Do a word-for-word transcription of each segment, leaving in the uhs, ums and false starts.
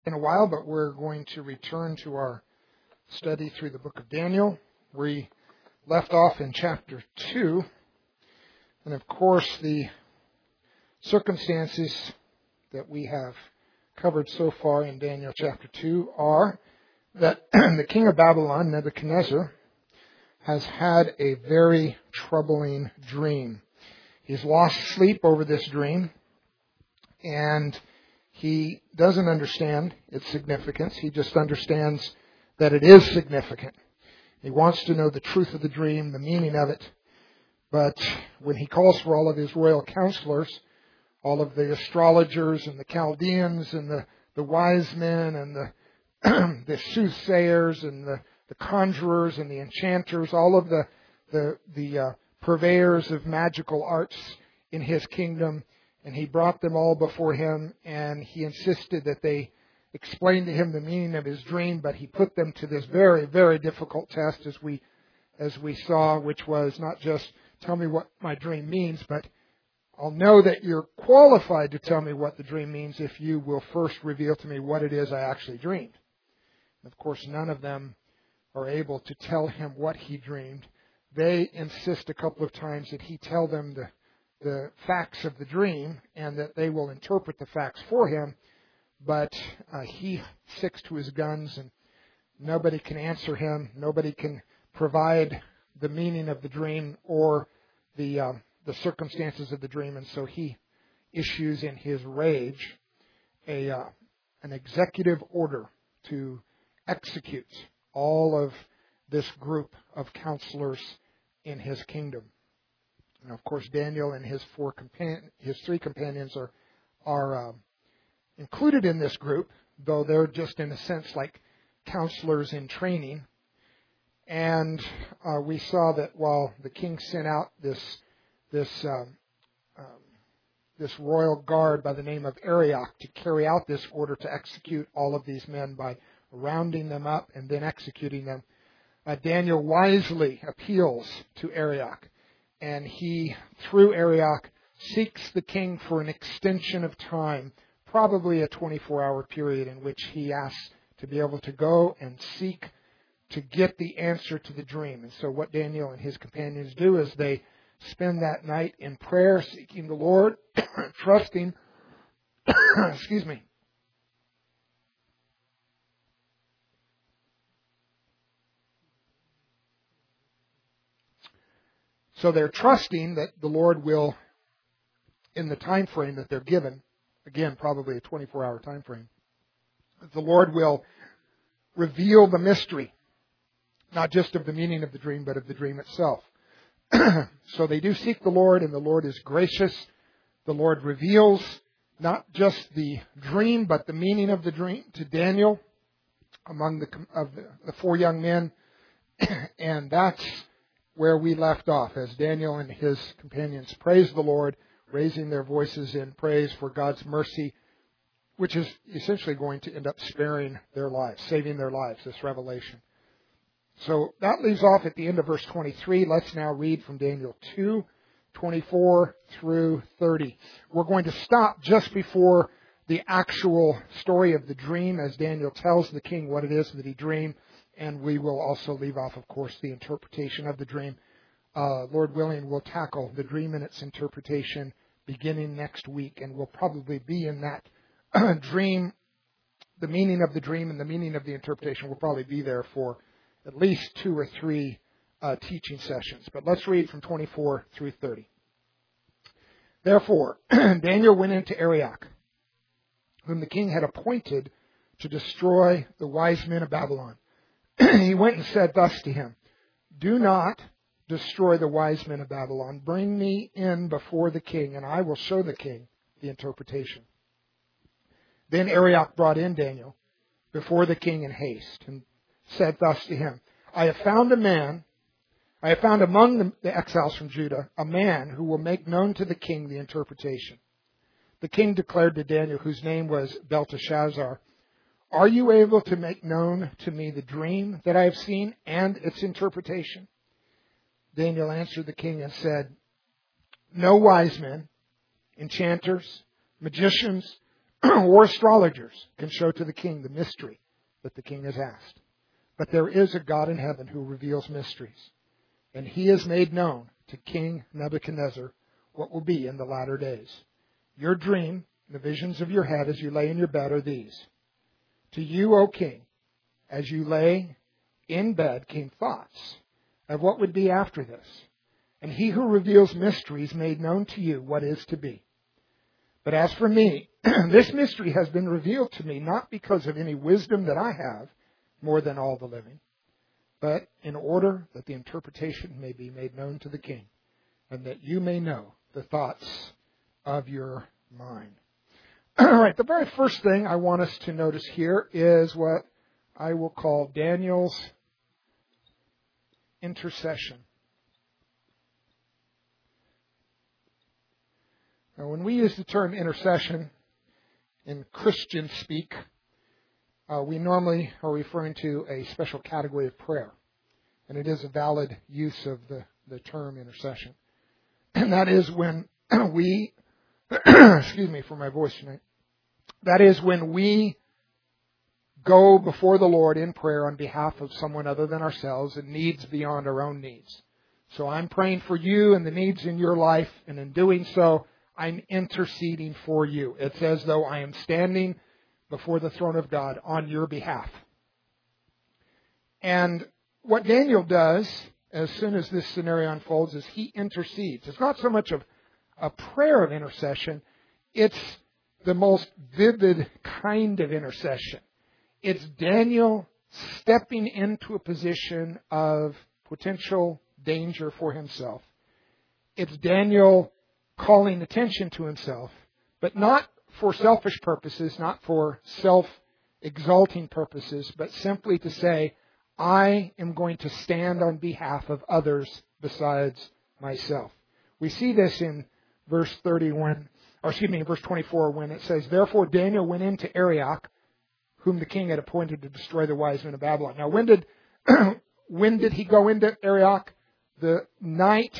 in a while, but we're going to return to our study through the book of Daniel. We left off in chapter two, and of course the circumstances that we have covered so far in Daniel chapter two are that the king of Babylon, Nebuchadnezzar, has had a very troubling dream. He's lost sleep over this dream, and he doesn't understand its significance. He just understands that it is significant. He wants to know the truth of the dream, the meaning of it. But when he calls for all of his royal counselors, all of the astrologers and the Chaldeans and the, the wise men and the, the soothsayers and the, the conjurers and the enchanters, all of the, the, the uh, purveyors of magical arts in his kingdom, and he brought them all before him, and he insisted that they explain to him the meaning of his dream, but he put them to this very, very difficult test, as we as we saw, which was not just tell me what my dream means, but I'll know that you're qualified to tell me what the dream means if you will first reveal to me what it is I actually dreamed. And of course, none of them are able to tell him what he dreamed. They insist a couple of times that he tell them the the facts of the dream, and that they will interpret the facts for him, but uh, he sticks to his guns, and nobody can answer him. Nobody can provide the meaning of the dream or the um, the circumstances of the dream, and so he issues in his rage a uh, an executive order to execute all of this group of counselors in his kingdom. And of course, Daniel and his four companion, his three companions are are um, included in this group, though they're just in a sense like counselors in training. And uh, we saw that while the king sent out this this um, um, this royal guard by the name of Arioch to carry out this order to execute all of these men by rounding them up and then executing them, uh, Daniel wisely appeals to Arioch. And he, through Arioch, seeks the king for an extension of time, probably a twenty-four hour period in which he asks to be able to go and seek to get the answer to the dream. And so what Daniel and his companions do is they spend that night in prayer, seeking the Lord, trusting, excuse me, So they're trusting that the Lord will, in the time frame that they're given, again, probably a twenty-four hour time frame, that the Lord will reveal the mystery, not just of the meaning of the dream, but of the dream itself. So they do seek the Lord, and the Lord is gracious. The Lord reveals not just the dream, but the meaning of the dream to Daniel among the, of the, the four young men. And that's where we left off, as Daniel and his companions praise the Lord, raising their voices in praise for God's mercy, which is essentially going to end up sparing their lives, saving their lives, this revelation. So that leaves off at the end of verse twenty-three. Let's now read from Daniel two, twenty-four through thirty. We're going to stop just before the actual story of the dream, as Daniel tells the king what it is that he dreamed. And we will also leave off, of course, the interpretation of the dream. Uh, Lord willing, we'll tackle the dream and its interpretation beginning next week. And we'll probably be in that dream, the meaning of the dream and the meaning of the interpretation. We'll probably be there for at least two or three uh, teaching sessions. But let's read from twenty-four through thirty. Therefore, Daniel went into Arioch, whom the king had appointed to destroy the wise men of Babylon. He went and said thus to him, "Do not destroy the wise men of Babylon. Bring me in before the king, and I will show the king the interpretation." Then Arioch brought in Daniel before the king in haste, and said thus to him, "I have found a man, I have found among the, the exiles from Judah, a man who will make known to the king the interpretation." The king declared to Daniel, whose name was Belteshazzar, "Are you able to make known to me the dream that I have seen and its interpretation?" Daniel answered the king and said, "No wise men, enchanters, magicians, or astrologers can show to the king the mystery that the king has asked. But there is a God in heaven who reveals mysteries, and he has made known to King Nebuchadnezzar what will be in the latter days. Your dream, the visions of your head as you lay in your bed are these. To you, O king, as you lay in bed came thoughts of what would be after this. And he who reveals mysteries made known to you what is to be. But as for me, this mystery has been revealed to me not because of any wisdom that I have more than all the living, but in order that the interpretation may be made known to the king, and that you may know the thoughts of your mind. All right, the very first thing I want us to notice here is what I will call Daniel's intercession. Now, when we use the term intercession in Christian speak, uh, we normally are referring to a special category of prayer. And it is a valid use of the, the term intercession. And that is when we, excuse me for my voice tonight, that is when we go before the Lord in prayer on behalf of someone other than ourselves and needs beyond our own needs. So I'm praying for you and the needs in your life, and in doing so, I'm interceding for you. It's as though I am standing before the throne of God on your behalf. And what Daniel does, as soon as this scenario unfolds, is he intercedes. It's not so much of a prayer of intercession. It's the most vivid kind of intercession. It's Daniel stepping into a position of potential danger for himself. It's Daniel calling attention to himself, but not for selfish purposes, not for self-exalting purposes, but simply to say, I am going to stand on behalf of others besides myself. We see this in verse thirty-one, or excuse me, in verse twenty-four, when it says, Therefore Daniel went into Arioch, whom the king had appointed to destroy the wise men of Babylon. Now, when did when did he go into Arioch? The night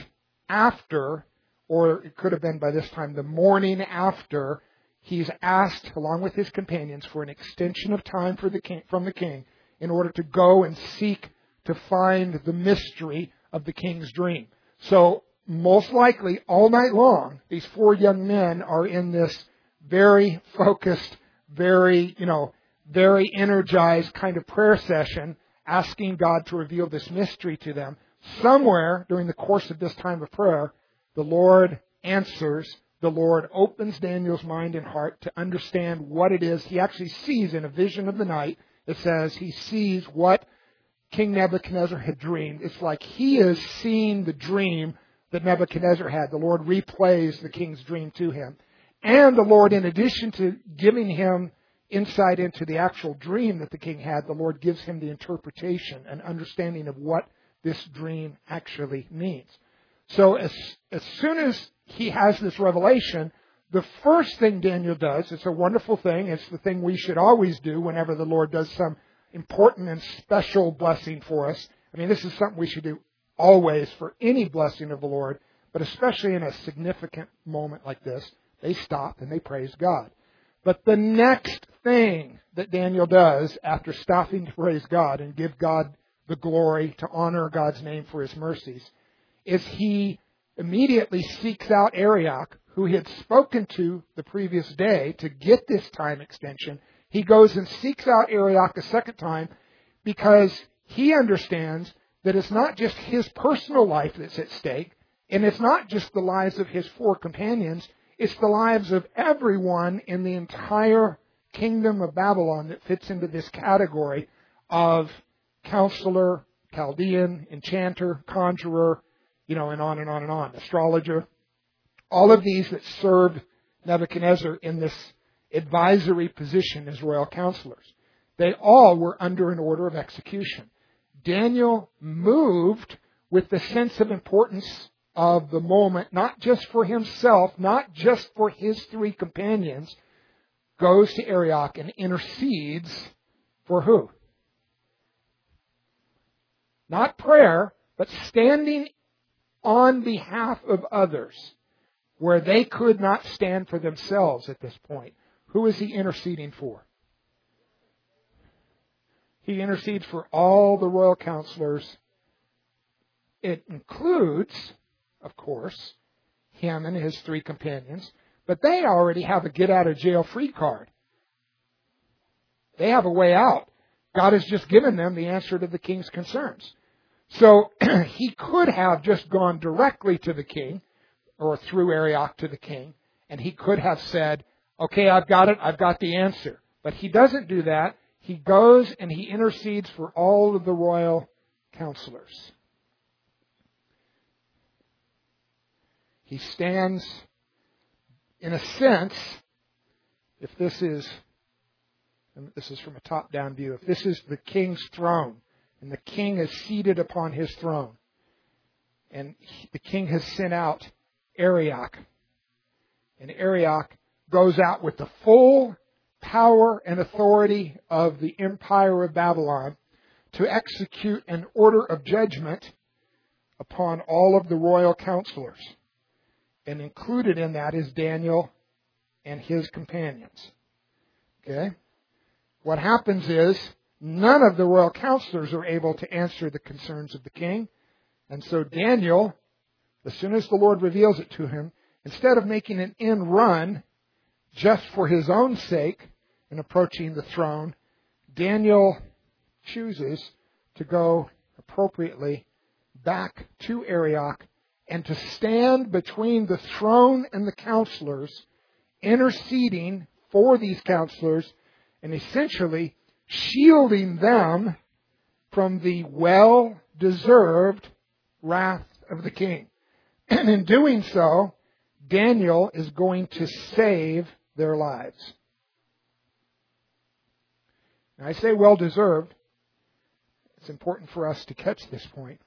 after, or it could have been by this time, the morning after, he's asked, along with his companions, for an extension of time for the king, from the king in order to go and seek to find the mystery of the king's dream. So, most likely, all night long, these four young men are in this very focused, very, you know, very energized kind of prayer session, asking God to reveal this mystery to them. Somewhere during the course of this time of prayer, the Lord answers. The Lord opens Daniel's mind and heart to understand what it is he actually sees in a vision of the night. It says he sees what King Nebuchadnezzar had dreamed. It's like he is seeing the dream that Nebuchadnezzar had. The Lord replays the king's dream to him. And the Lord, in addition to giving him insight into the actual dream that the king had, the Lord gives him the interpretation and understanding of what this dream actually means. So as, as soon as he has this revelation, the first thing Daniel does, it's a wonderful thing, it's the thing we should always do whenever the Lord does some important and special blessing for us. I mean, this is something we should do always for any blessing of the Lord, but especially in a significant moment like this, they stop and they praise God. But the next thing that Daniel does after stopping to praise God and give God the glory, to honor God's name for His mercies, is he immediately seeks out Arioch, who he had spoken to the previous day to get this time extension. He goes and seeks out Arioch a second time because he understands that it's not just his personal life that's at stake, and it's not just the lives of his four companions, it's the lives of everyone in the entire kingdom of Babylon that fits into this category of counselor, Chaldean, enchanter, conjurer, you know, and on and on and on, astrologer. All of these that served Nebuchadnezzar in this advisory position as royal counselors. They all were under an order of execution. Daniel moved with the sense of importance of the moment, not just for himself, not just for his three companions, goes to Arioch and intercedes for who? Not prayer, but standing on behalf of others, where they could not stand for themselves at this point. Who is he interceding for? He intercedes for all the royal counselors. It includes, of course, him and his three companions, but they already have a get-out-of-jail-free card. They have a way out. God has just given them the answer to the king's concerns. So he could have just gone directly to the king, or through Arioch to the king, and he could have said, okay, I've got it, I've got the answer. But he doesn't do that. He goes and he intercedes for all of the royal counselors. He stands, in a sense, if this is, and this is from a top-down view, if this is the king's throne, and the king is seated upon his throne, and he, the king has sent out Arioch, and Arioch goes out with the full power and authority of the empire of Babylon to execute an order of judgment upon all of the royal counselors. And included in that is Daniel and his companions. Okay? What happens is none of the royal counselors are able to answer the concerns of the king. And so Daniel, as soon as the Lord reveals it to him, instead of making an end run just for his own sake in approaching the throne, Daniel chooses to go appropriately back to Arioch and to stand between the throne and the counselors, interceding for these counselors and essentially shielding them from the well-deserved wrath of the king. And in doing so, Daniel is going to save their lives. Now, I say well-deserved. It's important for us to catch this point.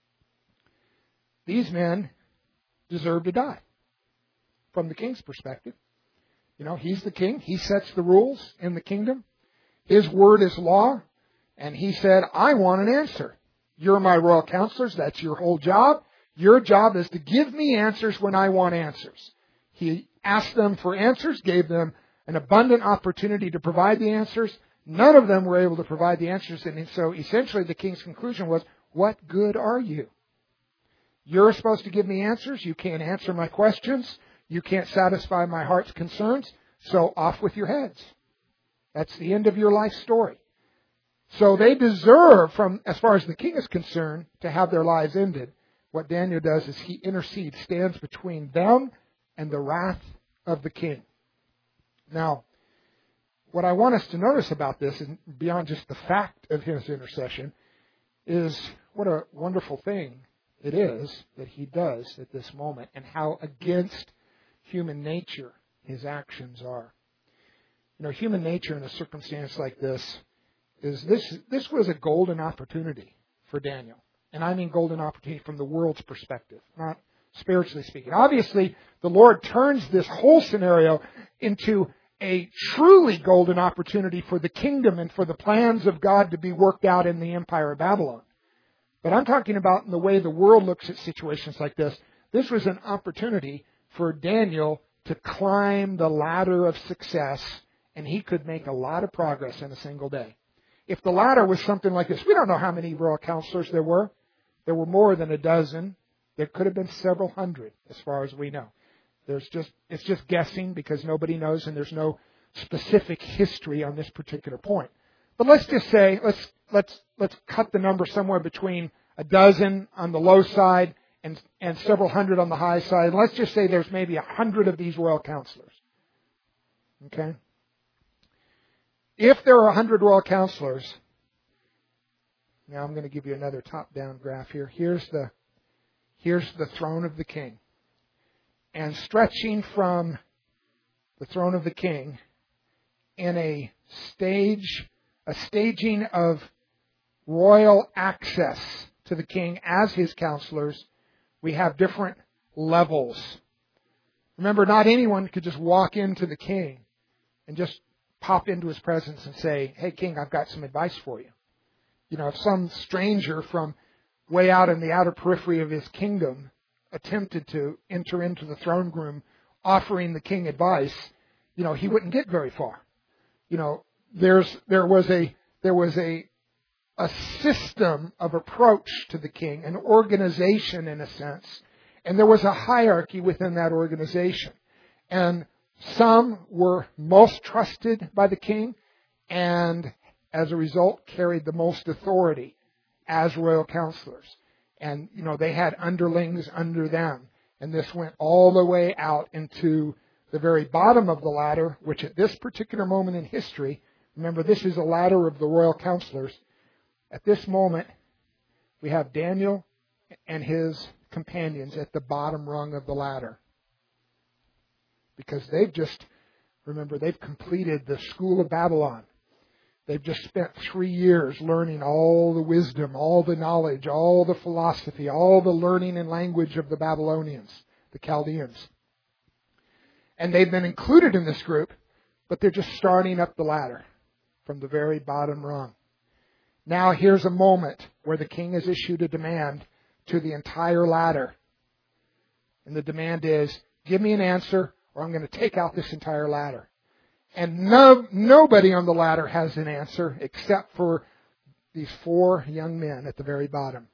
These men deserve to die from the king's perspective. You know, he's the king. He sets the rules in the kingdom. His word is law. And he said, I want an answer. You're my royal counselors. That's your whole job. Your job is to give me answers when I want answers. He asked them for answers, gave them an abundant opportunity to provide the answers. None of them were able to provide the answers. And so essentially the king's conclusion was, what good are you? You're supposed to give me answers. You can't answer my questions. You can't satisfy my heart's concerns. So off with your heads. That's the end of your life story. So they deserve, from as far as the king is concerned, to have their lives ended. What Daniel does is he intercedes, stands between them and the wrath of the king. Now, what I want us to notice about this, and beyond just the fact of his intercession, is what a wonderful thing it is that he does at this moment, and how against human nature his actions are. You know, human nature in a circumstance like this is this this was a golden opportunity for Daniel. And I mean golden opportunity from the world's perspective, not spiritually speaking. Obviously, the Lord turns this whole scenario into a truly golden opportunity for the kingdom and for the plans of God to be worked out in the empire of Babylon. But I'm talking about in the way the world looks at situations like this. This was an opportunity for Daniel to climb the ladder of success, and he could make a lot of progress in a single day. If the ladder was something like this, we don't know how many royal counselors there were. There were more than a dozen. There could have been several hundred, as far as we know. There's just it's just guessing because nobody knows, and there's no specific history on this particular point. But let's just say let's let's let's cut the number somewhere between a dozen on the low side and and several hundred on the high side. Let's just say there's maybe a hundred of these royal counselors. Okay? If there are a hundred royal counselors, now I'm going to give you another top-down graph here. Here's the here's the throne of the king. And stretching from the throne of the king in a stage, a staging of royal access to the king as his counselors, we have different levels. Remember, not anyone could just walk into the king and just pop into his presence and say, hey, king, I've got some advice for you. You know, if some stranger from way out in the outer periphery of his kingdom attempted to enter into the throne room offering the king advice, you know, he wouldn't get very far. You know, there's there was a there was a a system of approach to the king, an organization in a sense, and there was a hierarchy within that organization. And some were most trusted by the king, and as a result carried the most authority as royal counselors. And, you know, they had underlings under them. And this went all the way out into the very bottom of the ladder, which at this particular moment in history, remember, this is a ladder of the royal counselors. At this moment, we have Daniel and his companions at the bottom rung of the ladder. Because they've just, remember, they've completed the school of Babylon. They've just spent three years learning all the wisdom, all the knowledge, all the philosophy, all the learning and language of the Babylonians, the Chaldeans. And they've been included in this group, but they're just starting up the ladder from the very bottom rung. Now here's a moment where the king has issued a demand to the entire ladder. And the demand is, give me an answer or I'm going to take out this entire ladder. And no, nobody on the ladder has an answer except for these four young men at the very bottom.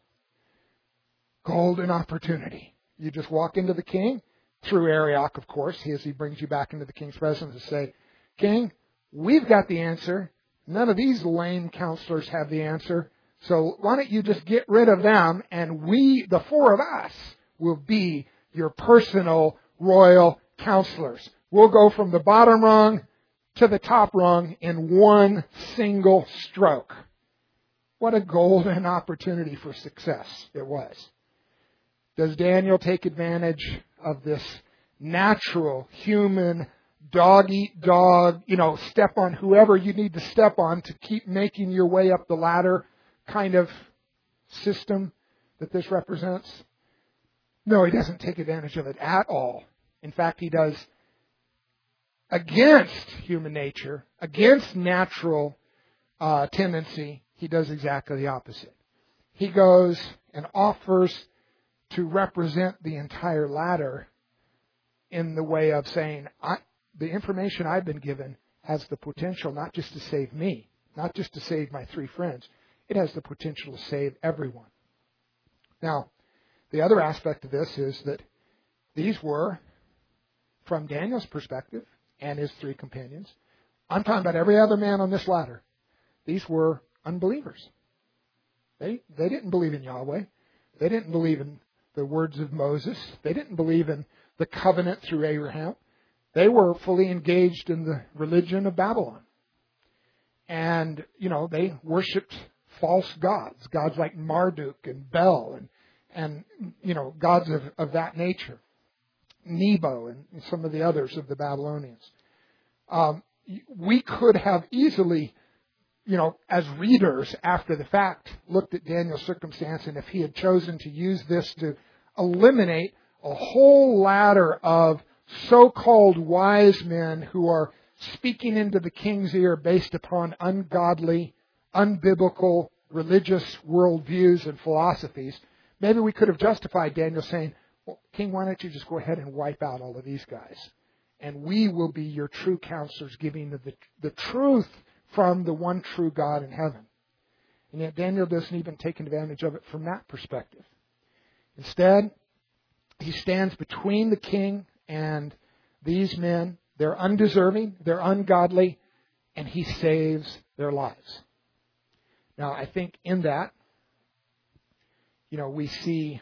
Golden opportunity. You just walk into the king, through Arioch, of course, as he brings you back into the king's presence, and say, King, we've got the answer. None of these lame counselors have the answer. So why don't you just get rid of them, and we, the four of us, will be your personal royal counselors. We'll go from the bottom rung to the top rung in one single stroke. What a golden opportunity for success it was. Does Daniel take advantage of this natural human dog-eat-dog, you know, step on whoever you need to step on to keep making your way up the ladder kind of system that this represents? No, he doesn't take advantage of it at all. In fact, he does against human nature, against natural uh, tendency, he does exactly the opposite. He goes and offers to represent the entire ladder in the way of saying, I, the information I've been given has the potential not just to save me, not just to save my three friends, it has the potential to save everyone. Now, the other aspect of this is that these were, from Daniel's perspective and his three companions, I'm talking about every other man on this ladder, these were unbelievers. They, they didn't believe in Yahweh. They didn't believe in the words of Moses. They didn't believe in the covenant through Abraham. They were fully engaged in the religion of Babylon. And, you know, they worshipped false gods, gods like Marduk and Bel and, and you know, gods of, of that nature. Nebo and some of the others of the Babylonians. Um, we could have easily, you know, as readers after the fact, looked at Daniel's circumstance, and if he had chosen to use this to eliminate a whole ladder of so-called wise men who are speaking into the king's ear based upon ungodly, unbiblical, religious worldviews and philosophies, maybe we could have justified Daniel saying, well, King, why don't you just go ahead and wipe out all of these guys? And we will be your true counselors, giving the, the, the truth from the one true God in heaven. And yet Daniel doesn't even take advantage of it from that perspective. Instead, he stands between the king and these men. They're undeserving, they're ungodly, and he saves their lives. Now, I think in that, you know, we see,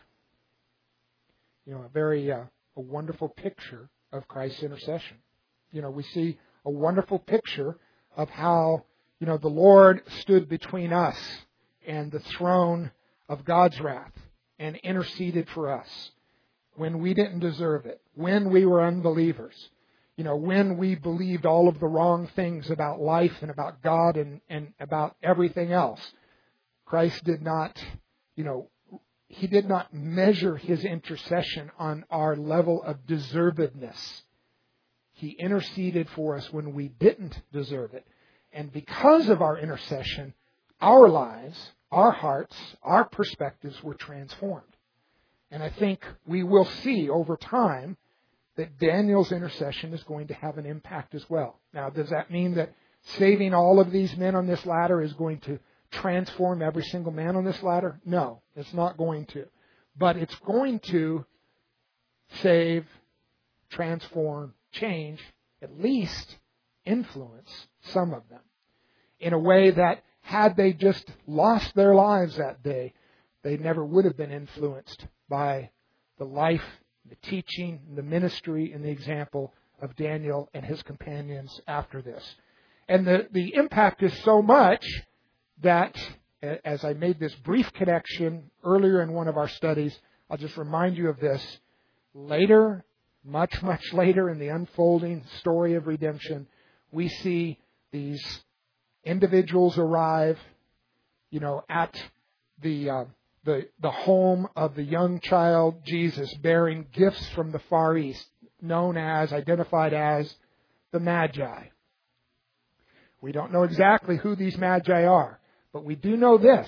you know, a very uh, a wonderful picture of Christ's intercession. You know, we see a wonderful picture of how, you know, the Lord stood between us and the throne of God's wrath and interceded for us when we didn't deserve it, when we were unbelievers, you know, when we believed all of the wrong things about life and about God and, and about everything else. Christ did not, you know, He did not measure His intercession on our level of deservedness. He interceded for us when we didn't deserve it. And because of our intercession, our lives, our hearts, our perspectives were transformed. And I think we will see over time that Daniel's intercession is going to have an impact as well. Now, does that mean that saving all of these men on this ladder is going to transform every single man on this ladder? No, it's not going to. But it's going to save, transform, change, at least influence some of them in a way that had they just lost their lives that day, they never would have been influenced by the life, the teaching, the ministry, and the example of Daniel and his companions after this. And the, the impact is so much that, as I made this brief connection earlier in one of our studies, I'll just remind you of this. Later, much, much later in the unfolding story of redemption, we see these individuals arrive, you know, at the uh, the the home of the young child Jesus, bearing gifts from the Far East, known as, identified as, the Magi. We don't know exactly who these Magi are, but we do know this.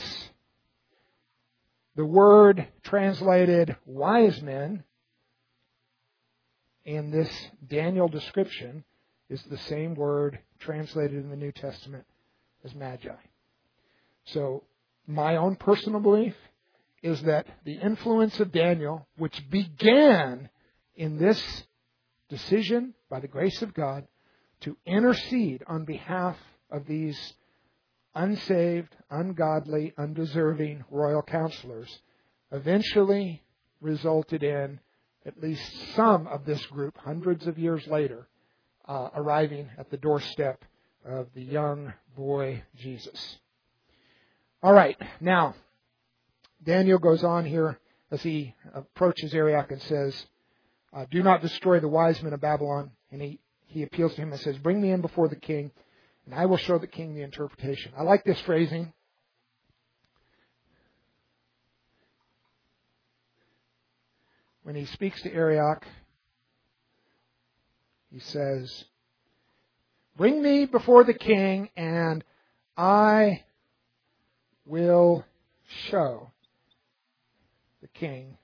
The word translated wise men in this Daniel description is the same word translated in the New Testament as Magi. So my own personal belief is that the influence of Daniel, which began in this decision by the grace of God to intercede on behalf of these unsaved, ungodly, undeserving royal counselors, eventually resulted in at least some of this group, hundreds of years later, uh, arriving at the doorstep of the young boy Jesus. All right, now, Daniel goes on here as he approaches Arioch and says, uh, do not destroy the wise men of Babylon. And he, he appeals to him and says, bring me in before the king, and I will show the king the interpretation. I like this phrasing. When he speaks to Arioch, he says, bring me before the king, and I will show the king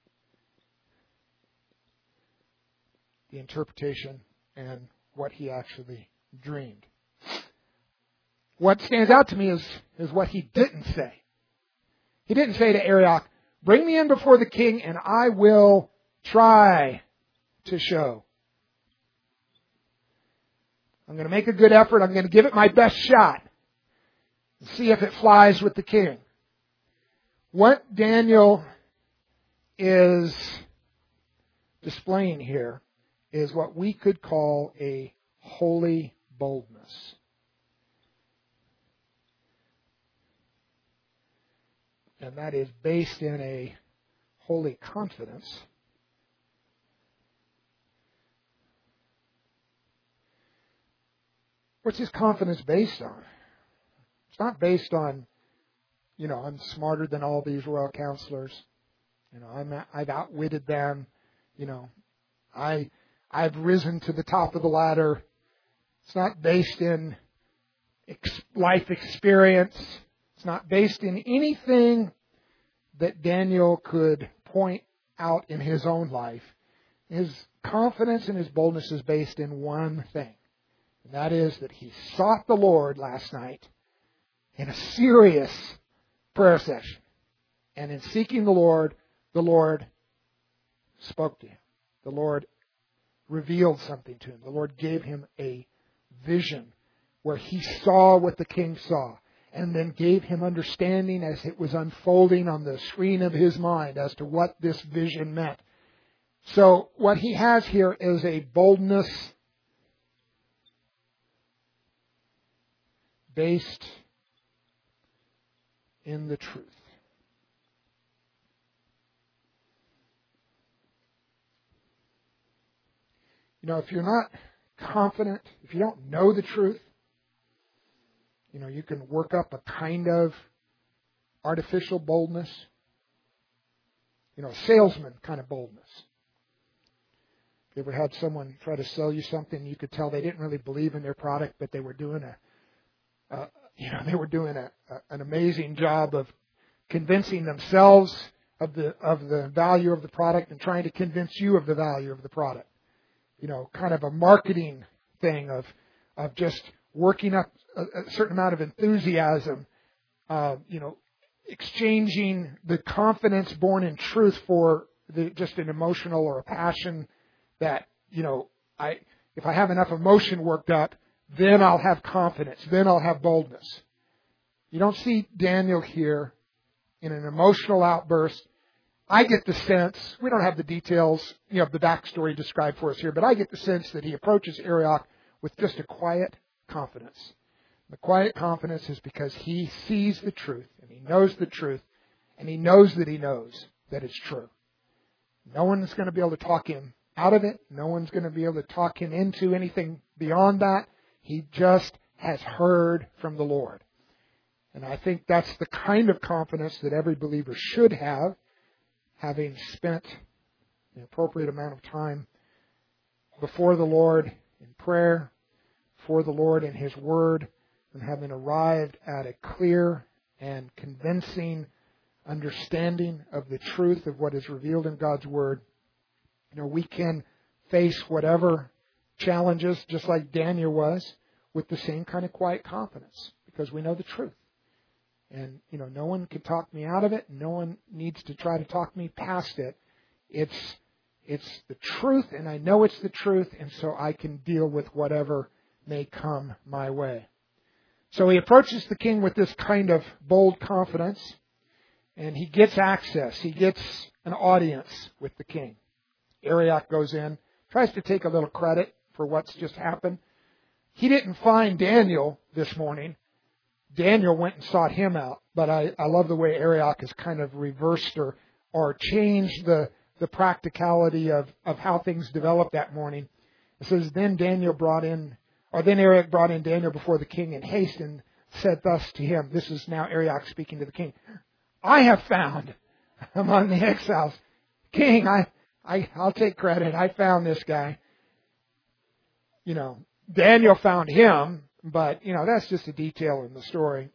the interpretation and what he actually dreamed. What stands out to me is, is what he didn't say. He didn't say to Arioch, bring me in before the king and I will try to show. I'm going to make a good effort. I'm going to give it my best shot and see if it flies with the king. What Daniel is displaying here is what we could call a holy boldness. And that is based in a holy confidence. What's his confidence based on? It's not based on, you know, I'm smarter than all these royal counselors. You know, I'm, I've outwitted them. You know, I, I've risen to the top of the ladder. It's not based in ex- life experience. It's not based in anything that Daniel could point out in his own life. His confidence and his boldness is based in one thing. And that is that he sought the Lord last night in a serious prayer session. And in seeking the Lord, the Lord spoke to him. The Lord revealed something to him. The Lord gave him a vision where he saw what the king saw, and then gave him understanding as it was unfolding on the screen of his mind as to what this vision meant. So what he has here is a boldness based in the truth. You know, if you're not confident, if you don't know the truth, you know, you can work up a kind of artificial boldness. You know, salesman kind of boldness. If you ever had someone try to sell you something, you could tell they didn't really believe in their product, but they were doing a, uh, you know, they were doing a, a, an amazing job of convincing themselves of the of the value of the product and trying to convince you of the value of the product. you know, kind of a marketing thing of of just working up a, a certain amount of enthusiasm, uh, you know, exchanging the confidence born in truth for the, just an emotional or a passion that, you know, I if I have enough emotion worked up, then I'll have confidence, then I'll have boldness. You don't see Daniel here in an emotional outburst. I get the sense, we don't have the details, you know, the backstory described for us here, but I get the sense that he approaches Arioch with just a quiet confidence. The quiet confidence is because he sees the truth, and he knows the truth, and he knows that he knows that it's true. No one's going to be able to talk him out of it. No one's going to be able to talk him into anything beyond that. He just has heard from the Lord. And I think that's the kind of confidence that every believer should have, having spent an appropriate amount of time before the Lord in prayer, before the Lord in His Word, and having arrived at a clear and convincing understanding of the truth of what is revealed in God's Word. You know, we can face whatever challenges, just like Daniel was, with the same kind of quiet confidence, because we know the truth. And, you know, no one can talk me out of it. No one needs to try to talk me past it. It's it's the truth, and I know it's the truth, and so I can deal with whatever may come my way. So he approaches the king with this kind of bold confidence, and he gets access. He gets an audience with the king. Arioch goes in, tries to take a little credit for what's just happened. He didn't find Daniel this morning. Daniel went and sought him out. But I, I love the way Arioch has kind of reversed or, or changed the, the practicality of, of how things developed that morning. It says, then Daniel brought in, or then Arioch brought in Daniel before the king in haste and said thus to him. This is now Arioch speaking to the king. I have found among the exiles, king, I, I, I'll take credit. I found this guy. You know, Daniel found him. But, you know, that's just a detail in the story.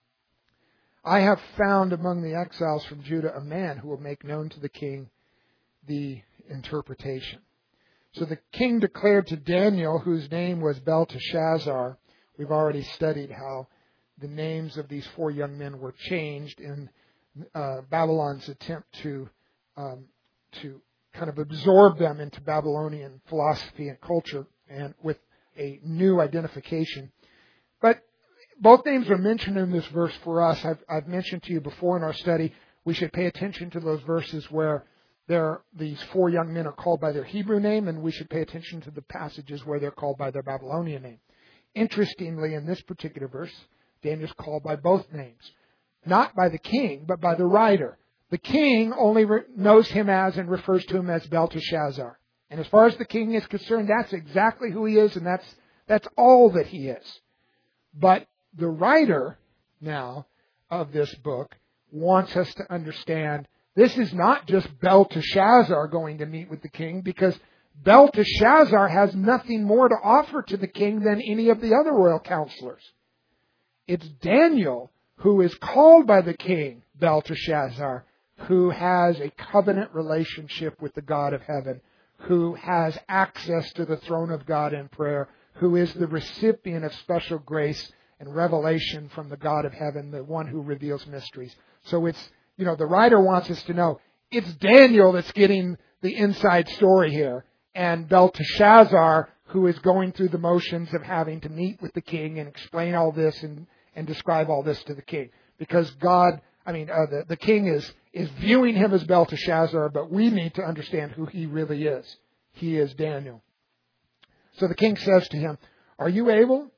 I have found among the exiles from Judah a man who will make known to the king the interpretation. So the king declared to Daniel, whose name was Belteshazzar. We've already studied how the names of these four young men were changed in uh, Babylon's attempt to um, to kind of absorb them into Babylonian philosophy and culture, and with a new identification. But both names are mentioned in this verse for us. I've, I've mentioned to you before in our study, we should pay attention to those verses where there, these four young men are called by their Hebrew name, and we should pay attention to the passages where they're called by their Babylonian name. Interestingly, in this particular verse, Daniel's called by both names. Not by the king, but by the writer. The king only re- knows him as and refers to him as Belteshazzar. And as far as the king is concerned, that's exactly who he is, and that's that's all that he is. But the writer now of this book wants us to understand this is not just Belteshazzar going to meet with the king, because Belteshazzar has nothing more to offer to the king than any of the other royal counselors. It's Daniel who is called by the king Belteshazzar, who has a covenant relationship with the God of heaven, who has access to the throne of God in prayer, who is the recipient of special grace and revelation from the God of heaven, the one who reveals mysteries. So it's, you know, the writer wants us to know it's Daniel that's getting the inside story here, and Belteshazzar, who is going through the motions of having to meet with the king and explain all this and, and describe all this to the king. Because God, I mean, uh, the, the king is, is viewing him as Belteshazzar, but we need to understand who he really is. He is Daniel. So the king says to him, are you able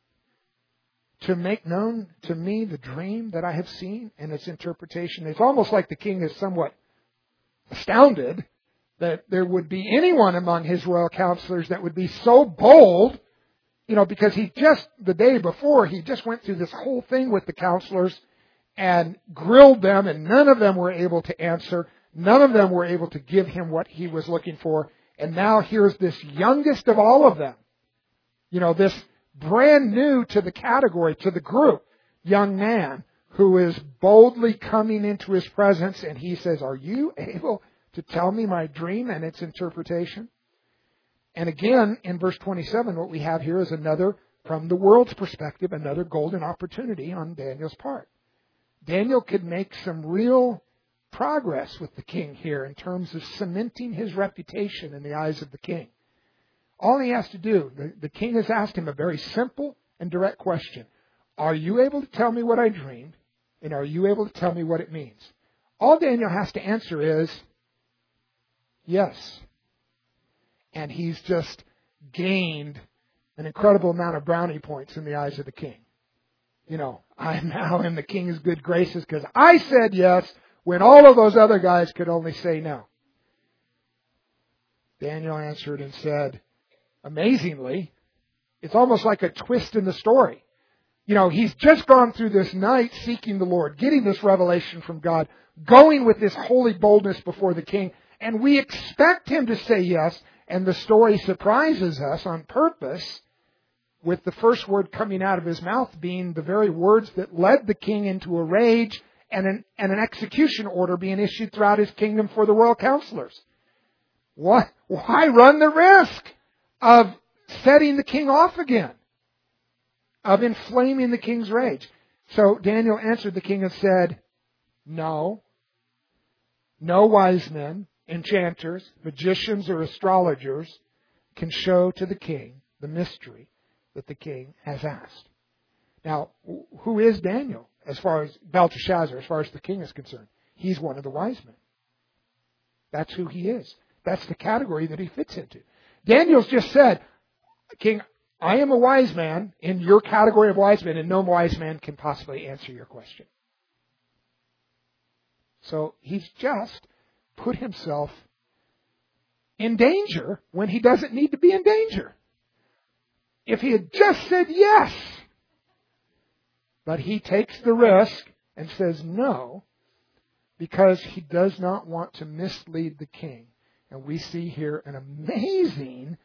to make known to me the dream that I have seen and its interpretation? It's almost like the king is somewhat astounded that there would be anyone among his royal counselors that would be so bold, you know, because he just, the day before, he just went through this whole thing with the counselors and grilled them, and none of them were able to answer. None of them were able to give him what he was looking for. And now here's this youngest of all of them, you know, this brand new to the category, to the group, young man who is boldly coming into his presence, and he says, are you able to tell me my dream and its interpretation? And again, in verse twenty-seven, what we have here is another, from the world's perspective, another golden opportunity on Daniel's part. Daniel could make some real progress with the king here in terms of cementing his reputation in the eyes of the king. All he has to do, the, the king has asked him a very simple and direct question. Are you able to tell me what I dreamed? And are you able to tell me what it means? All Daniel has to answer is yes. And he's just gained an incredible amount of brownie points in the eyes of the king. You know, I'm now in the king's good graces because I said yes when all of those other guys could only say no. Daniel answered and said, amazingly, it's almost like a twist in the story. You know, he's just gone through this night seeking the Lord, getting this revelation from God, going with this holy boldness before the king, and we expect him to say yes, and the story surprises us on purpose with the first word coming out of his mouth being the very words that led the king into a rage and an, and an execution order being issued throughout his kingdom for the royal counselors. What? Why run the risk of setting the king off again? Of inflaming the king's rage? So Daniel answered the king and said, no. No wise men, enchanters, magicians, or astrologers can show to the king the mystery that the king has asked. Now, who is Daniel as far as Belteshazzar, as far as the king is concerned? He's one of the wise men. That's who he is. That's the category that he fits into. Daniel's just said, King, I am a wise man in your category of wise men, and no wise man can possibly answer your question. So he's just put himself in danger when he doesn't need to be in danger. If he had just said yes, but he takes the risk and says no because he does not want to mislead the king. And we see here an amazing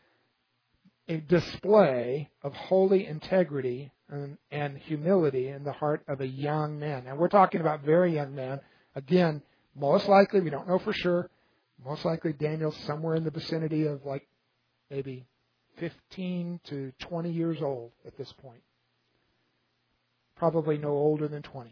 display of holy integrity and, and humility in the heart of a young man. And we're talking about very young man. Again, most likely, we don't know for sure, most likely Daniel's somewhere in the vicinity of like maybe fifteen to twenty years old at this point. Probably no older than twenty.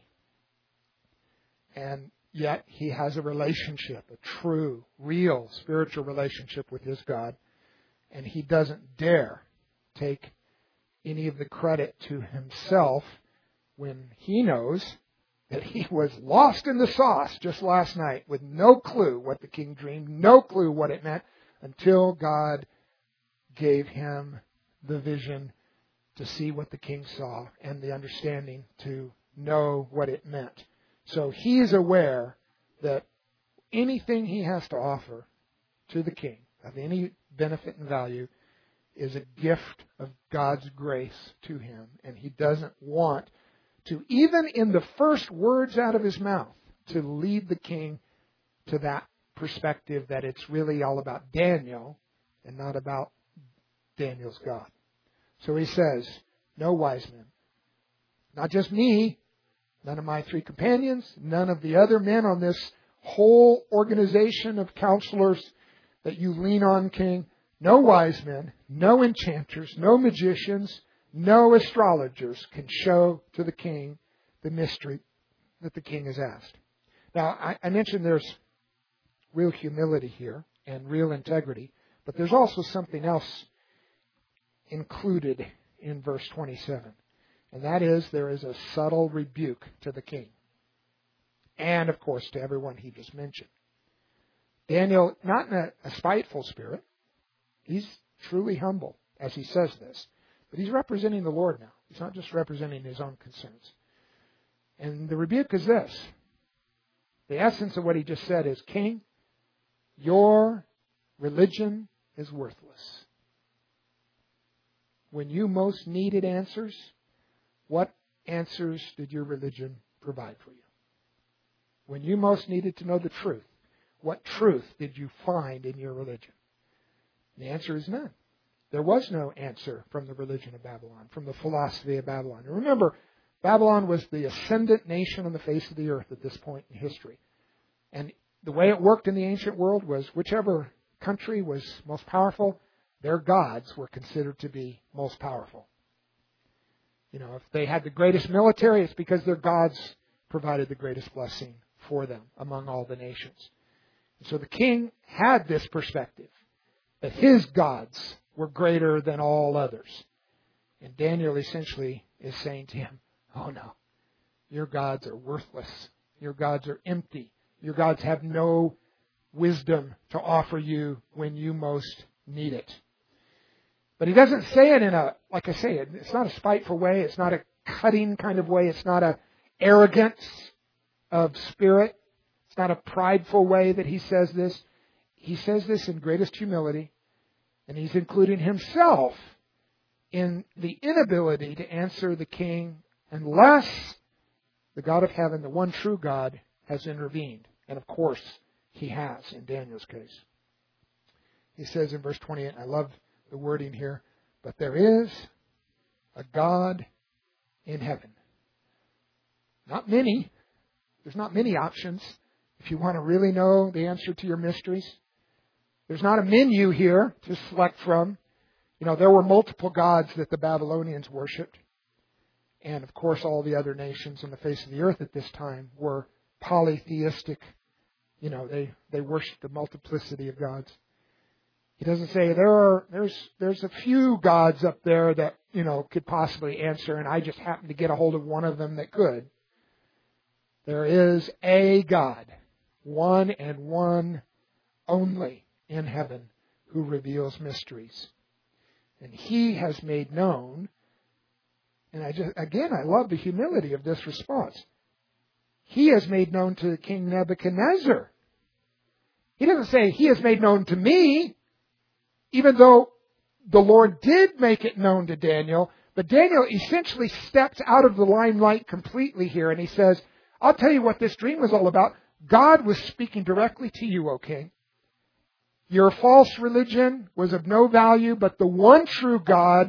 And yet he has a relationship, a true, real spiritual relationship with his God. And he doesn't dare take any of the credit to himself when he knows that he was lost in the sauce just last night with no clue what the king dreamed, no clue what it meant, until God gave him the vision to see what the king saw and the understanding to know what it meant. So he is aware that anything he has to offer to the king of any benefit and value is a gift of God's grace to him. And he doesn't want to, even in the first words out of his mouth, to lead the king to that perspective that it's really all about Daniel and not about Daniel's God. So he says, no wise men. Not just me, none of my three companions, none of the other men on this whole organization of counselors that you lean on, king. No wise men, no enchanters, no magicians, no astrologers can show to the king the mystery that the king has asked. Now, I, I mentioned there's real humility here and real integrity, but there's also something else included in verse twenty-seven. And that is, there is a subtle rebuke to the king. And, of course, to everyone he just mentioned. Daniel, not in a, a spiteful spirit. He's truly humble as he says this. But he's representing the Lord now. He's not just representing his own concerns. And the rebuke is this. The essence of what he just said is, King, your religion is worthless. When you most needed answers, what answers did your religion provide for you? When you most needed to know the truth, what truth did you find in your religion? The answer is none. There was no answer from the religion of Babylon, from the philosophy of Babylon. And remember, Babylon was the ascendant nation on the face of the earth at this point in history. And the way it worked in the ancient world was whichever country was most powerful, their gods were considered to be most powerful. You know, if they had the greatest military, it's because their gods provided the greatest blessing for them among all the nations. And so the king had this perspective that his gods were greater than all others. And Daniel essentially is saying to him, oh no, your gods are worthless. Your gods are empty. Your gods have no wisdom to offer you when you most need it. But he doesn't say it in a, like I say, it's not a spiteful way. It's not a cutting kind of way. It's not a arrogance of spirit. It's not a prideful way that he says this. He says this in greatest humility, and he's including himself in the inability to answer the king unless the God of heaven, the one true God, has intervened. And of course, he has in Daniel's case. He says in verse twenty-eight, I love the wording here, but there is a God in heaven. Not many. There's not many options if you want to really know the answer to your mysteries. There's not a menu here to select from. You know, there were multiple gods that the Babylonians worshipped. And of course, all the other nations on the face of the earth at this time were polytheistic. You know, they, they worshipped the multiplicity of gods. He doesn't say there are there's there's a few gods up there that, you know, could possibly answer, and I just happened to get a hold of one of them that could. There is a God, one and one only in heaven, who reveals mysteries. And he has made known, and I just again I love the humility of this response. He has made known to King Nebuchadnezzar. He doesn't say he has made known to me. Even though the Lord did make it known to Daniel, but Daniel essentially steps out of the limelight completely here, and he says, I'll tell you what this dream was all about. God was speaking directly to you, O king. Your false religion was of no value, but the one true God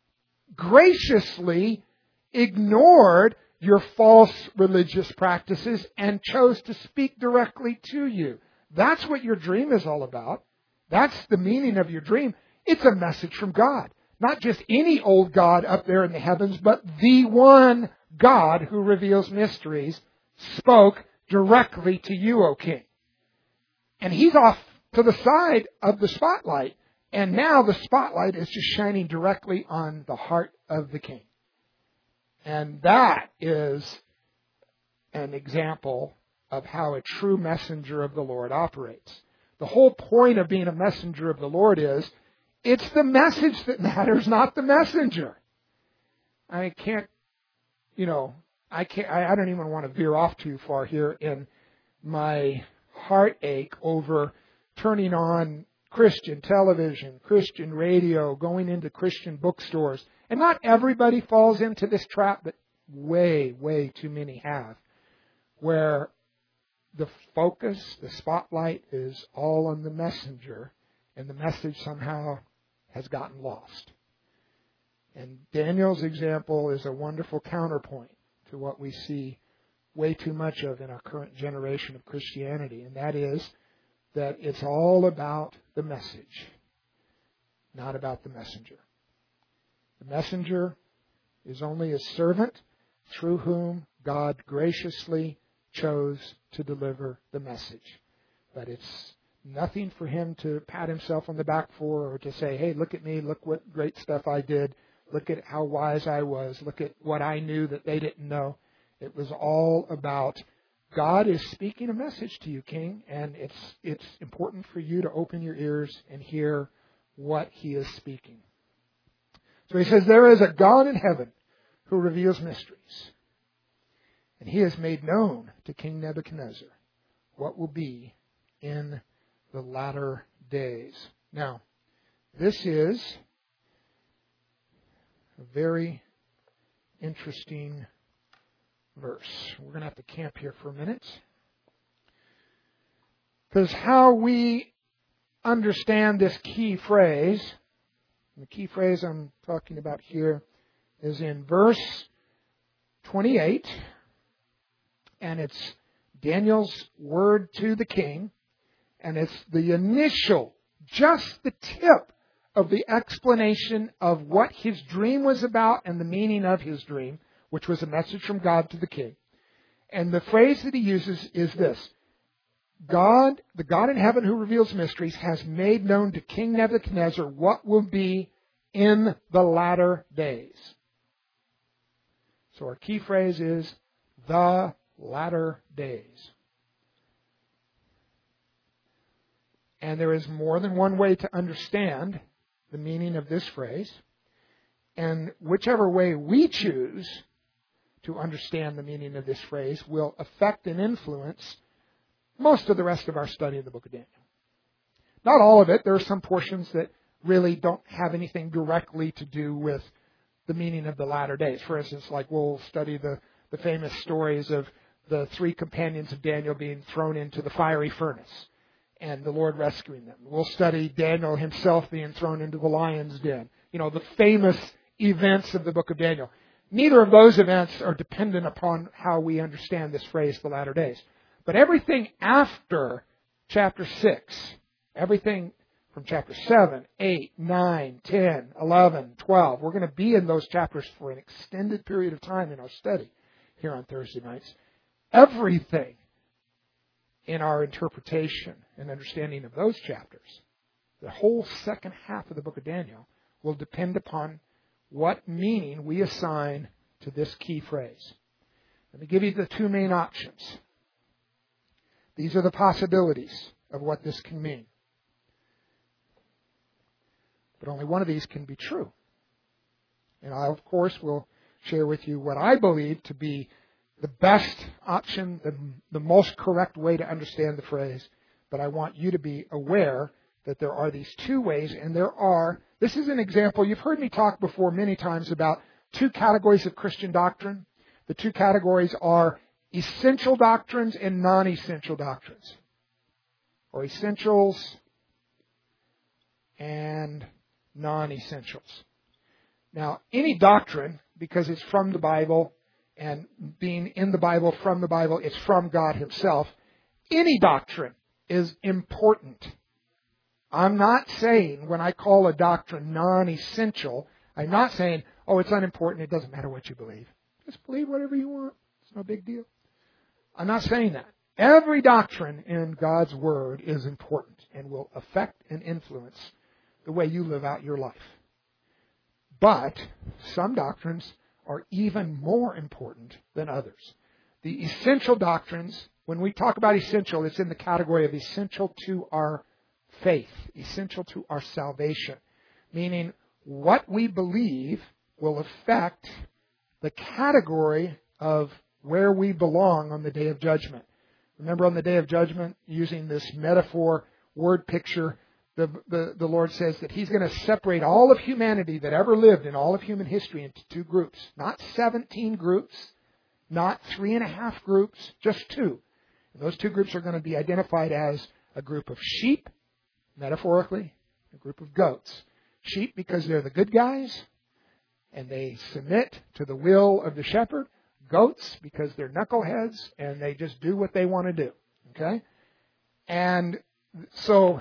graciously ignored your false religious practices and chose to speak directly to you. That's what your dream is all about. That's the meaning of your dream. It's a message from God. Not just any old God up there in the heavens, but the one God who reveals mysteries spoke directly to you, O king. And he's off to the side of the spotlight. And now the spotlight is just shining directly on the heart of the king. And that is an example of how a true messenger of the Lord operates. The whole point of being a messenger of the Lord is, it's the message that matters, not the messenger. I can't, you know, I can't, I don't even want to veer off too far here in my heartache over turning on Christian television, Christian radio, going into Christian bookstores. And not everybody falls into this trap, but way, way too many have, where the focus, the spotlight is all on the messenger, and the message somehow has gotten lost. And Daniel's example is a wonderful counterpoint to what we see way too much of in our current generation of Christianity, and that is that it's all about the message, not about the messenger. The messenger is only a servant through whom God graciously chose to deliver the message. But it's nothing for him to pat himself on the back for, or to say, hey, look at me, look what great stuff I did, look at how wise I was, look at what I knew that they didn't know. It was all about God is speaking a message to you, King, and it's it's important for you to open your ears and hear what he is speaking. So he says, there is a God in heaven who reveals mysteries. And he has made known to King Nebuchadnezzar what will be in the latter days. Now, this is a very interesting verse. We're going to have to camp here for a minute. Because how we understand this key phrase, and the key phrase I'm talking about here is in verse twenty-eight. And it's Daniel's word to the king. And it's the initial, just the tip of the explanation of what his dream was about and the meaning of his dream, which was a message from God to the king. And the phrase that he uses is this: God, the God in heaven who reveals mysteries, has made known to King Nebuchadnezzar what will be in the latter days. So our key phrase is the latter days. And there is more than one way to understand the meaning of this phrase. And whichever way we choose to understand the meaning of this phrase will affect and influence most of the rest of our study of the book of Daniel. Not all of it. There are some portions that really don't have anything directly to do with the meaning of the latter days. For instance, like we'll study the, the famous stories of the three companions of Daniel being thrown into the fiery furnace and the Lord rescuing them. We'll study Daniel himself being thrown into the lion's den. You know, the famous events of the book of Daniel. Neither of those events are dependent upon how we understand this phrase, the latter days. But everything after chapter six, everything from chapter seven, eight, nine, ten, eleven, twelve, we're going to be in those chapters for an extended period of time in our study here on Thursday nights. Everything in our interpretation and understanding of those chapters, the whole second half of the book of Daniel, will depend upon what meaning we assign to this key phrase. Let me give you the two main options. These are the possibilities of what this can mean. But only one of these can be true. And I, of course, will share with you what I believe to be the best option, the, the most correct way to understand the phrase. But I want you to be aware that there are these two ways, and there are, this is an example, you've heard me talk before many times about two categories of Christian doctrine. The two categories are essential doctrines and non-essential doctrines. Or essentials and non-essentials. Now, any doctrine, because it's from the Bible, and being in the Bible, from the Bible, it's from God Himself, any doctrine is important. I'm not saying when I call a doctrine non-essential, I'm not saying, oh, it's unimportant, it doesn't matter what you believe. Just believe whatever you want. It's no big deal. I'm not saying that. Every doctrine in God's Word is important and will affect and influence the way you live out your life. But some doctrines are even more important than others. The essential doctrines, when we talk about essential, it's in the category of essential to our faith, essential to our salvation, meaning what we believe will affect the category of where we belong on the day of judgment. Remember, on the day of judgment, using this metaphor, word picture, the, the, the Lord says that He's going to separate all of humanity that ever lived in all of human history into two groups. Not seventeen groups, not three and a half groups, just two. And those two groups are going to be identified as a group of sheep, metaphorically, a group of goats. Sheep because they're the good guys, and they submit to the will of the shepherd. Goats because they're knuckleheads, and they just do what they want to do. Okay? And so,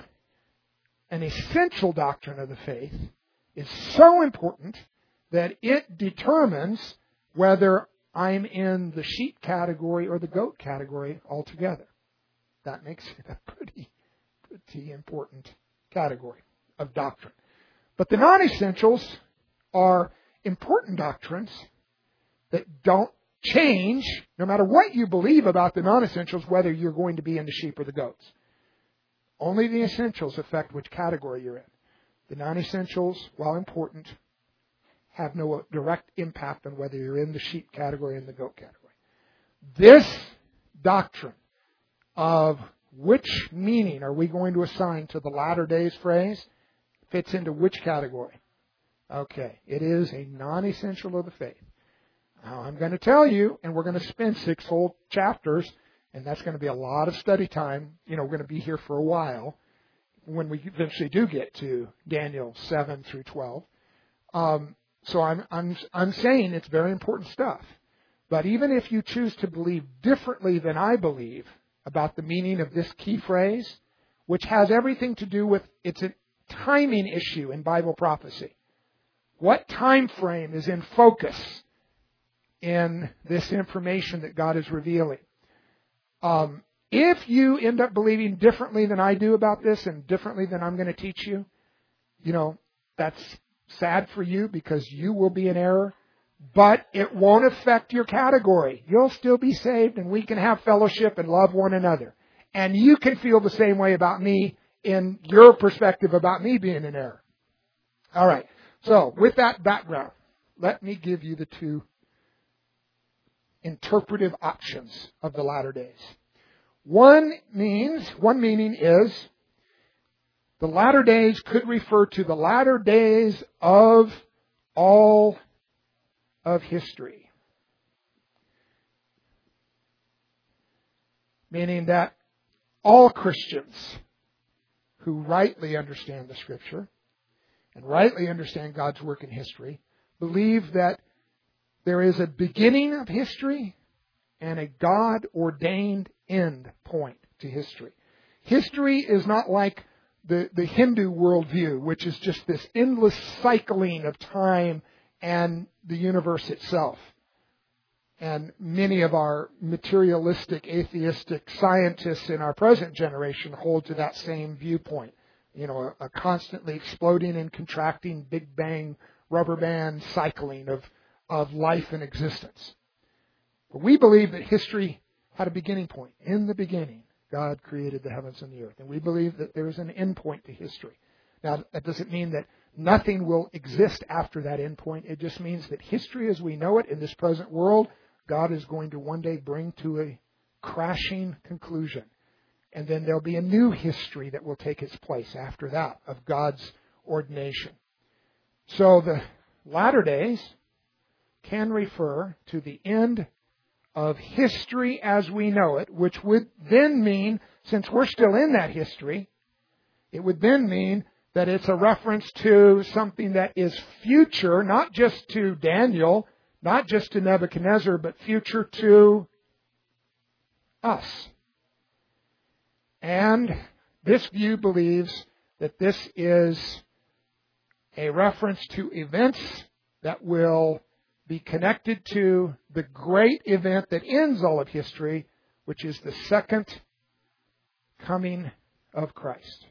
an essential doctrine of the faith is so important that it determines whether I'm in the sheep category or the goat category altogether. That makes it a pretty, pretty important category of doctrine. But the non-essentials are important doctrines that don't change, no matter what you believe about the non-essentials, whether you're going to be in the sheep or the goats. Only the essentials affect which category you're in. The non-essentials, while important, have no direct impact on whether you're in the sheep category or in the goat category. This doctrine of which meaning are we going to assign to the latter days phrase fits into which category? Okay, it is a non-essential of the faith. Now, I'm going to tell you, and we're going to spend six whole chapters, and that's going to be a lot of study time. You know, we're going to be here for a while when we eventually do get to Daniel seven through twelve. Um, so I'm, I'm, I'm saying it's very important stuff. But even if you choose to believe differently than I believe about the meaning of this key phrase, which has everything to do with, it's a, timing issue in Bible prophecy. What time frame is in focus in this information that God is revealing? Um, if you end up believing differently than I do about this and differently than I'm going to teach you, you know, that's sad for you because you will be in error, but it won't affect your category. You'll still be saved and we can have fellowship and love one another. And you can feel the same way about me in your perspective about me being in error. All right. So with that background, let me give you the two interpretive options of the latter days. One means, one meaning is the latter days could refer to the latter days of all of history. Meaning that all Christians who rightly understand the Scripture and rightly understand God's work in history believe that there is a beginning of history and a God-ordained end point to history. History is not like the, the Hindu worldview, which is just this endless cycling of time and the universe itself. And many of our materialistic, atheistic scientists in our present generation hold to that same viewpoint. You know, a, a constantly exploding and contracting Big Bang rubber band cycling of, of life and existence. But we believe that history had a beginning point. In the beginning, God created the heavens and the earth. And we believe that there is an end point to history. Now, that doesn't mean that nothing will exist after that end point. It just means that history as we know it in this present world, God is going to one day bring to a crashing conclusion. And then there'll be a new history that will take its place after that of God's ordination. So the latter days can refer to the end of history as we know it, which would then mean, since we're still in that history, it would then mean that it's a reference to something that is future, not just to Daniel, not just to Nebuchadnezzar, but future to us. And this view believes that this is a reference to events that will be connected to the great event that ends all of history, which is the second coming of Christ.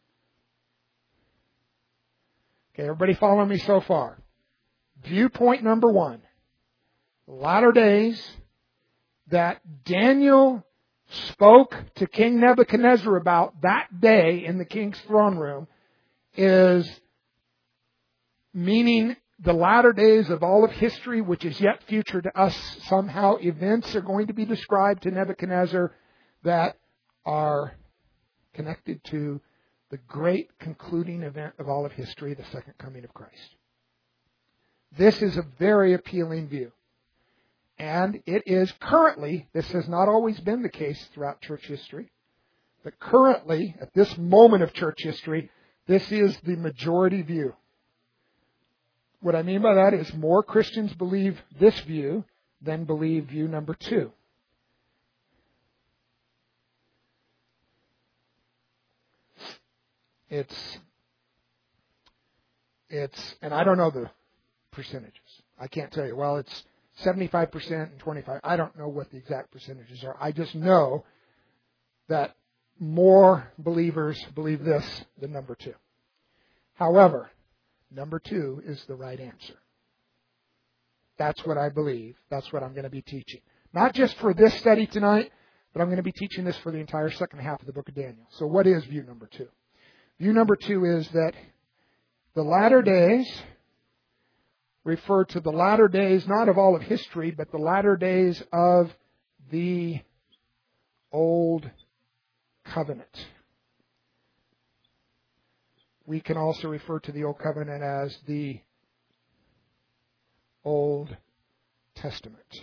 Okay, everybody follow me so far? Viewpoint number one. The latter days that Daniel spoke to King Nebuchadnezzar about that day in the king's throne room is meaning the latter days of all of history, which is yet future to us. Somehow events are going to be described to Nebuchadnezzar that are connected to the great concluding event of all of history, the second coming of Christ. This is a very appealing view. And it is currently, this has not always been the case throughout church history, but currently, at this moment of church history, this is the majority view. What I mean by that is more Christians believe this view than believe view number two. It's, it's, and I don't know the percentages. I can't tell you, well, it's seventy-five percent and twenty-five. I don't know what the exact percentages are. I just know that more believers believe this than number two. However, number two is the right answer. That's what I believe. That's what I'm going to be teaching. Not just for this study tonight, but I'm going to be teaching this for the entire second half of the book of Daniel. So what is view number two? View number two is that the latter days refer to the latter days, not of all of history, but the latter days of the Old Covenant. We can also refer to the Old Covenant as the Old Testament.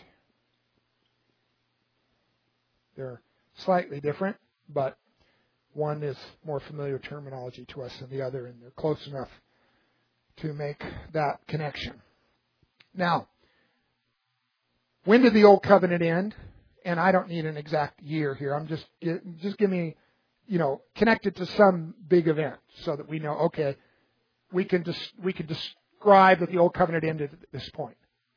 They're slightly different, but one is more familiar terminology to us than the other, and they're close enough to make that connection. Now, when did the Old Covenant end? And I don't need an exact year here. I'm just just give me you know, connected to some big event so that we know, okay, we can dis- we can describe that the Old Covenant ended at this point.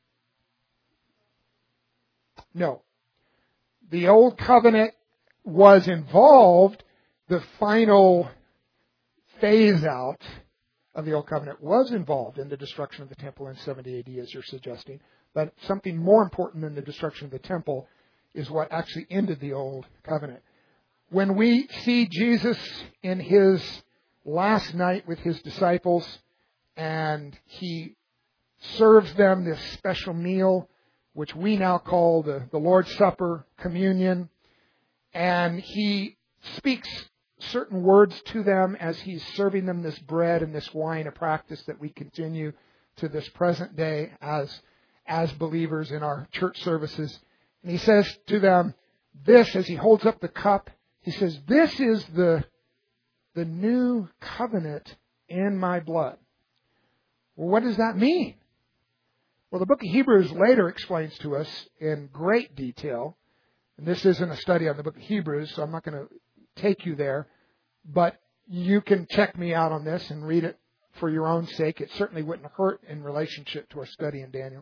No. The Old Covenant was involved, the final phase out of the Old Covenant was involved in the destruction of the temple in seventy A D, as you're suggesting. But something more important than the destruction of the temple is what actually ended the Old Covenant. When we see Jesus in His last night with His disciples, and He serves them this special meal, which we now call the, the Lord's Supper, communion, and He speaks certain words to them as He's serving them this bread and this wine, a practice that we continue to this present day as, as believers in our church services. And He says to them, this, as He holds up the cup, He says, this is the, the new covenant in my blood. Well, what does that mean? Well, the book of Hebrews later explains to us in great detail, and this isn't a study on the book of Hebrews, so I'm not going to take you there, but you can check me out on this and read it for your own sake. It certainly wouldn't hurt in relationship to our study in Daniel.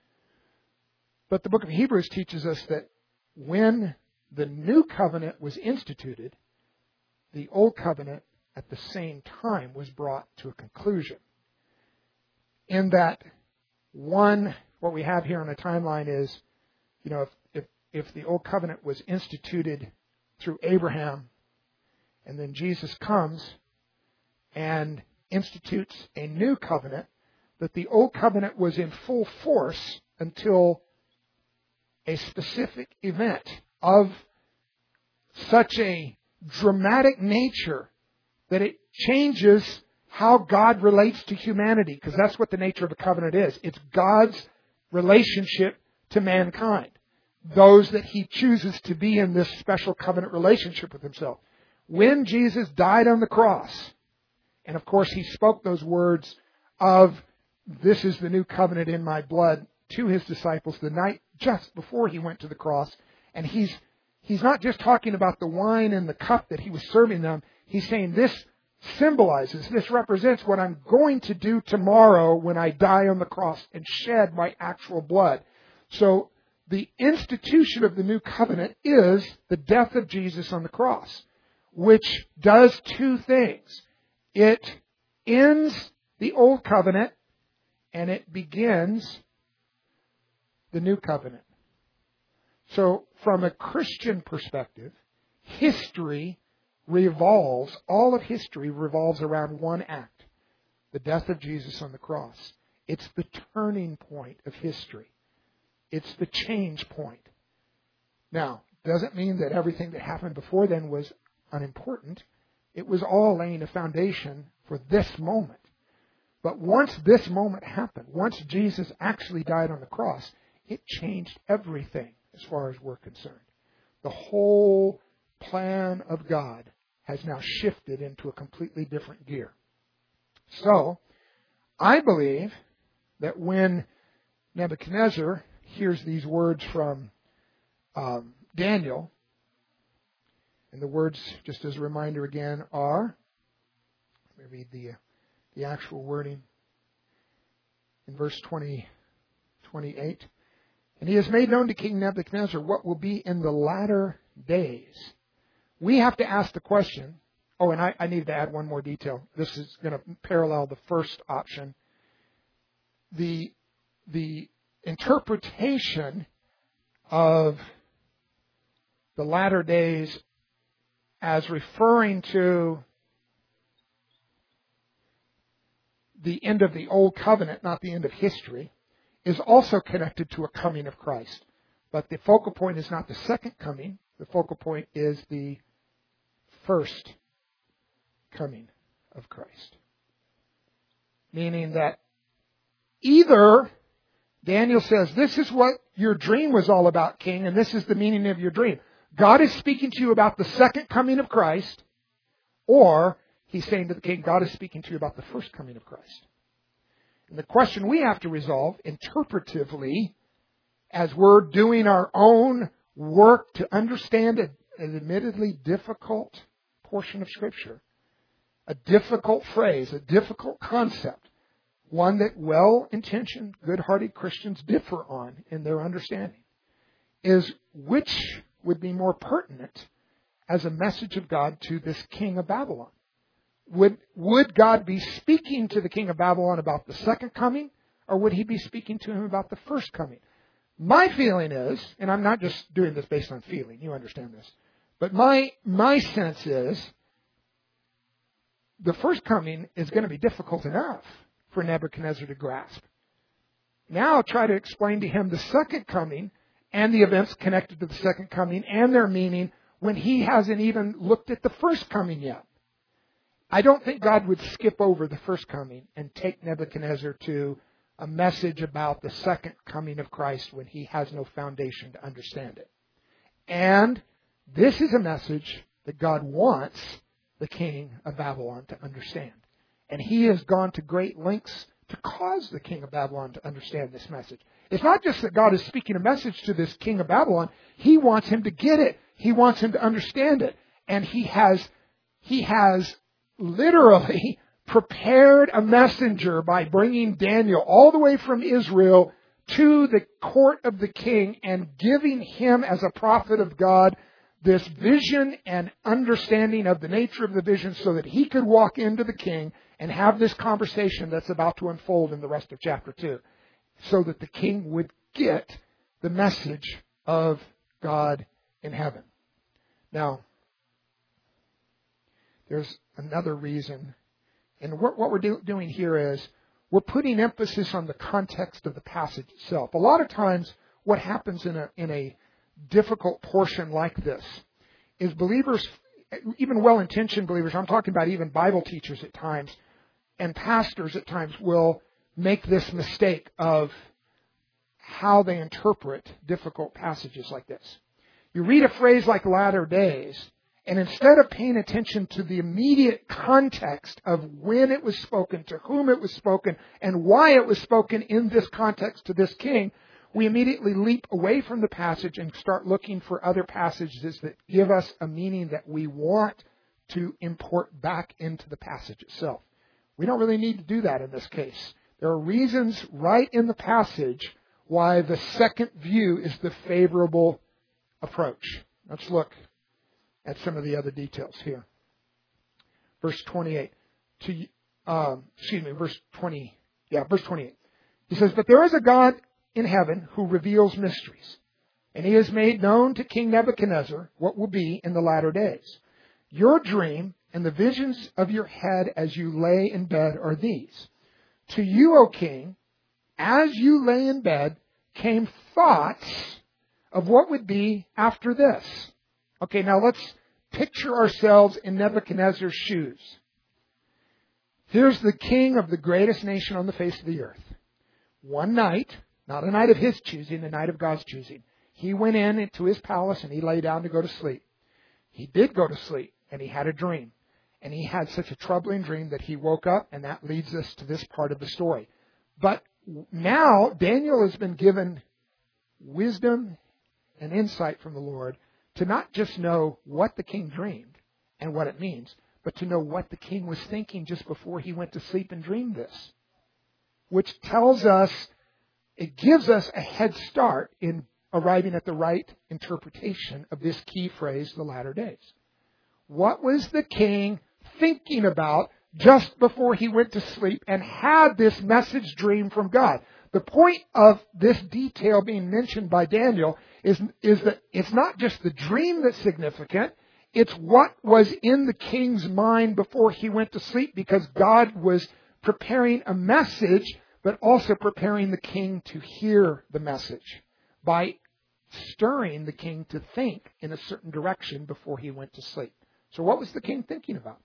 But the book of Hebrews teaches us that when the new covenant was instituted, the old covenant at the same time was brought to a conclusion. In that one, what we have here on the timeline is, you know, if, if, if the old covenant was instituted through Abraham, and then Jesus comes and institutes a new covenant, that the old covenant was in full force until a specific event of such a dramatic nature that it changes how God relates to humanity, because that's what the nature of a covenant is. It's God's relationship to mankind, those that He chooses to be in this special covenant relationship with Himself. When Jesus died on the cross, and of course He spoke those words of, this is the new covenant in my blood, to His disciples the night just before He went to the cross, and He's He's not just talking about the wine and the cup that He was serving them. He's saying this symbolizes, this represents what I'm going to do tomorrow when I die on the cross and shed my actual blood. So the institution of the new covenant is the death of Jesus on the cross, which does two things. It ends the old covenant and it begins the new covenant. So from a Christian perspective, history revolves, all of history revolves around one act, the death of Jesus on the cross. It's the turning point of history. It's the change point. Now, doesn't mean that everything that happened before then was unimportant. It was all laying a foundation for this moment. But once this moment happened, once Jesus actually died on the cross, it changed everything as far as we're concerned. The whole plan of God has now shifted into a completely different gear. So, I believe that when Nebuchadnezzar hears these words from um, Daniel, and the words, just as a reminder again, are, let me read the, the actual wording in verse twenty, twenty-eight. And he has made known to King Nebuchadnezzar what will be in the latter days. We have to ask the question, oh, and I, I need to add one more detail. This is going to parallel the first option. The, the interpretation of the latter days as referring to the end of the old covenant, not the end of history, is also connected to a coming of Christ. But the focal point is not the second coming. The focal point is the first coming of Christ. Meaning that either Daniel says, this is what your dream was all about, King, and this is the meaning of your dream. God is speaking to you about the second coming of Christ, or He's saying to the king, God is speaking to you about the first coming of Christ. And the question we have to resolve interpretively, as we're doing our own work to understand an admittedly difficult portion of Scripture, a difficult phrase, a difficult concept, one that well-intentioned, good-hearted Christians differ on in their understanding, is which would be more pertinent as a message of God to this king of Babylon. Would, would God be speaking to the king of Babylon about the second coming, or would he be speaking to him about the first coming? My feeling is, and I'm not just doing this based on feeling, you understand this, but my, my sense is the first coming is going to be difficult enough for Nebuchadnezzar to grasp. Now try to explain to him the second coming and the events connected to the second coming and their meaning when he hasn't even looked at the first coming yet. I don't think God would skip over the first coming and take Nebuchadnezzar to a message about the second coming of Christ when he has no foundation to understand it. And this is a message that God wants the king of Babylon to understand. And he has gone to great lengths to cause the king of Babylon to understand this message. It's not just that God is speaking a message to this king of Babylon. He wants him to get it. He wants him to understand it. And he has, he has literally prepared a messenger by bringing Daniel all the way from Israel to the court of the king and giving him as a prophet of God this vision and understanding of the nature of the vision so that he could walk into the king and have this conversation that's about to unfold in the rest of chapter two, so that the king would get the message of God in heaven. Now, there's another reason, and what, what we're do, doing here is we're putting emphasis on the context of the passage itself. A lot of times what happens in a, in a difficult portion like this is believers, even well-intentioned believers, I'm talking about even Bible teachers at times, and pastors at times will make this mistake of how they interpret difficult passages like this. You read a phrase like latter days, and instead of paying attention to the immediate context of when it was spoken, to whom it was spoken, and why it was spoken in this context to this king, we immediately leap away from the passage and start looking for other passages that give us a meaning that we want to import back into the passage itself. We don't really need to do that in this case. There are reasons right in the passage why the second view is the favorable approach. Let's look at some of the other details here. Verse twenty-eight. To, um, excuse me, verse twenty. Yeah, verse twenty-eight. He says, "But there is a God in heaven who reveals mysteries, and he has made known to King Nebuchadnezzar what will be in the latter days. Your dream and the visions of your head as you lay in bed are these. To you, O king, as you lay in bed, came thoughts of what would be after this." Okay, now let's picture ourselves in Nebuchadnezzar's shoes. Here's the king of the greatest nation on the face of the earth. One night, not a night of his choosing, a night of God's choosing, he went in into his palace and he lay down to go to sleep. He did go to sleep, and he had a dream. And he had such a troubling dream that he woke up, and that leads us to this part of the story. But now Daniel has been given wisdom and insight from the Lord to not just know what the king dreamed and what it means, but to know what the king was thinking just before he went to sleep and dreamed this. Which tells us, it gives us a head start in arriving at the right interpretation of this key phrase, the latter days. What was the king thinking about just before he went to sleep and had this message dream from God? The point of this detail being mentioned by Daniel is, is that it's not just the dream that's significant, it's what was in the king's mind before he went to sleep, because God was preparing a message, but also preparing the king to hear the message by stirring the king to think in a certain direction before he went to sleep. So what was the king thinking about?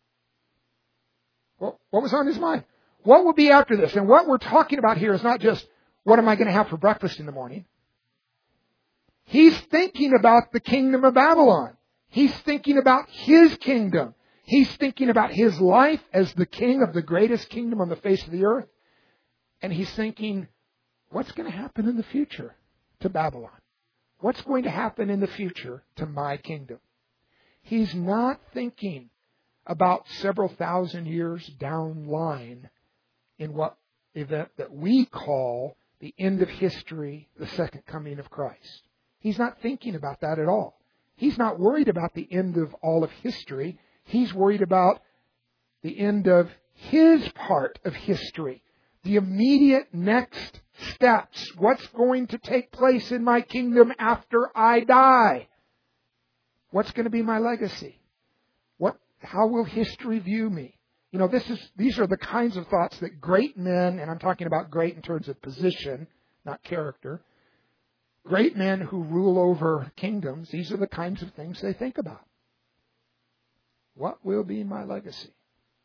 Well, what was on his mind? What will be after this? And what we're talking about here is not just, what am I going to have for breakfast in the morning? He's thinking about the kingdom of Babylon. He's thinking about his kingdom. He's thinking about his life as the king of the greatest kingdom on the face of the earth. And he's thinking, what's going to happen in the future to Babylon? What's going to happen in the future to my kingdom? He's not thinking about several thousand years down line in what event that we call the end of history, the second coming of Christ. He's not thinking about that at all. He's not worried about the end of all of history. He's worried about the end of His part of history. The immediate next steps. What's going to take place in my kingdom after I die? What's going to be my legacy? What, how will history view me? You know, this is, these are the kinds of thoughts that great men, and I'm talking about great in terms of position, not character, great men who rule over kingdoms, these are the kinds of things they think about. What will be my legacy?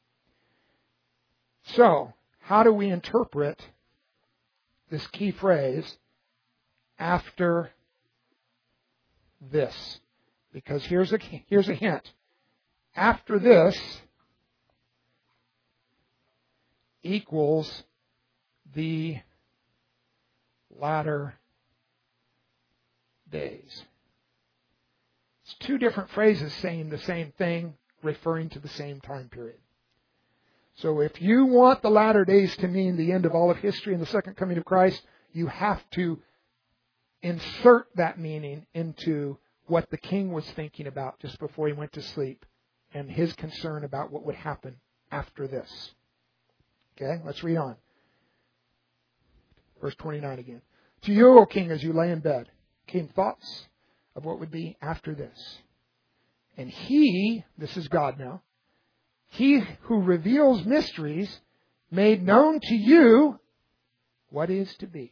So, how do we interpret this key phrase, after this? Because here's a, here's a hint. After this equals the latter days. It's two different phrases saying the same thing, referring to the same time period. So if you want the latter days to mean the end of all of history and the second coming of Christ, you have to insert that meaning into what the king was thinking about just before he went to sleep and his concern about what would happen after this. Okay, let's read on. Verse twenty-nine again. To you, O king, as you lay in bed, came thoughts of what would be after this. And He, this is God now, He who reveals mysteries made known to you what is to be.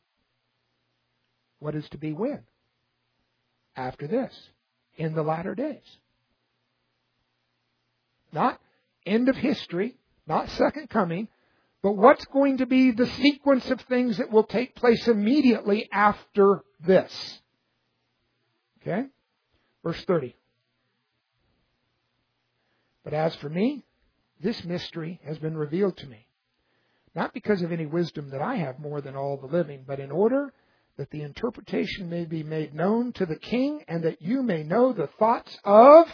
What is to be when? After this. In the latter days. Not end of history, not second coming, but what's going to be the sequence of things that will take place immediately after this. Okay? Verse thirty. But as for me, this mystery has been revealed to me, not because of any wisdom that I have more than all the living, but in order that the interpretation may be made known to the king, and that you may know the thoughts of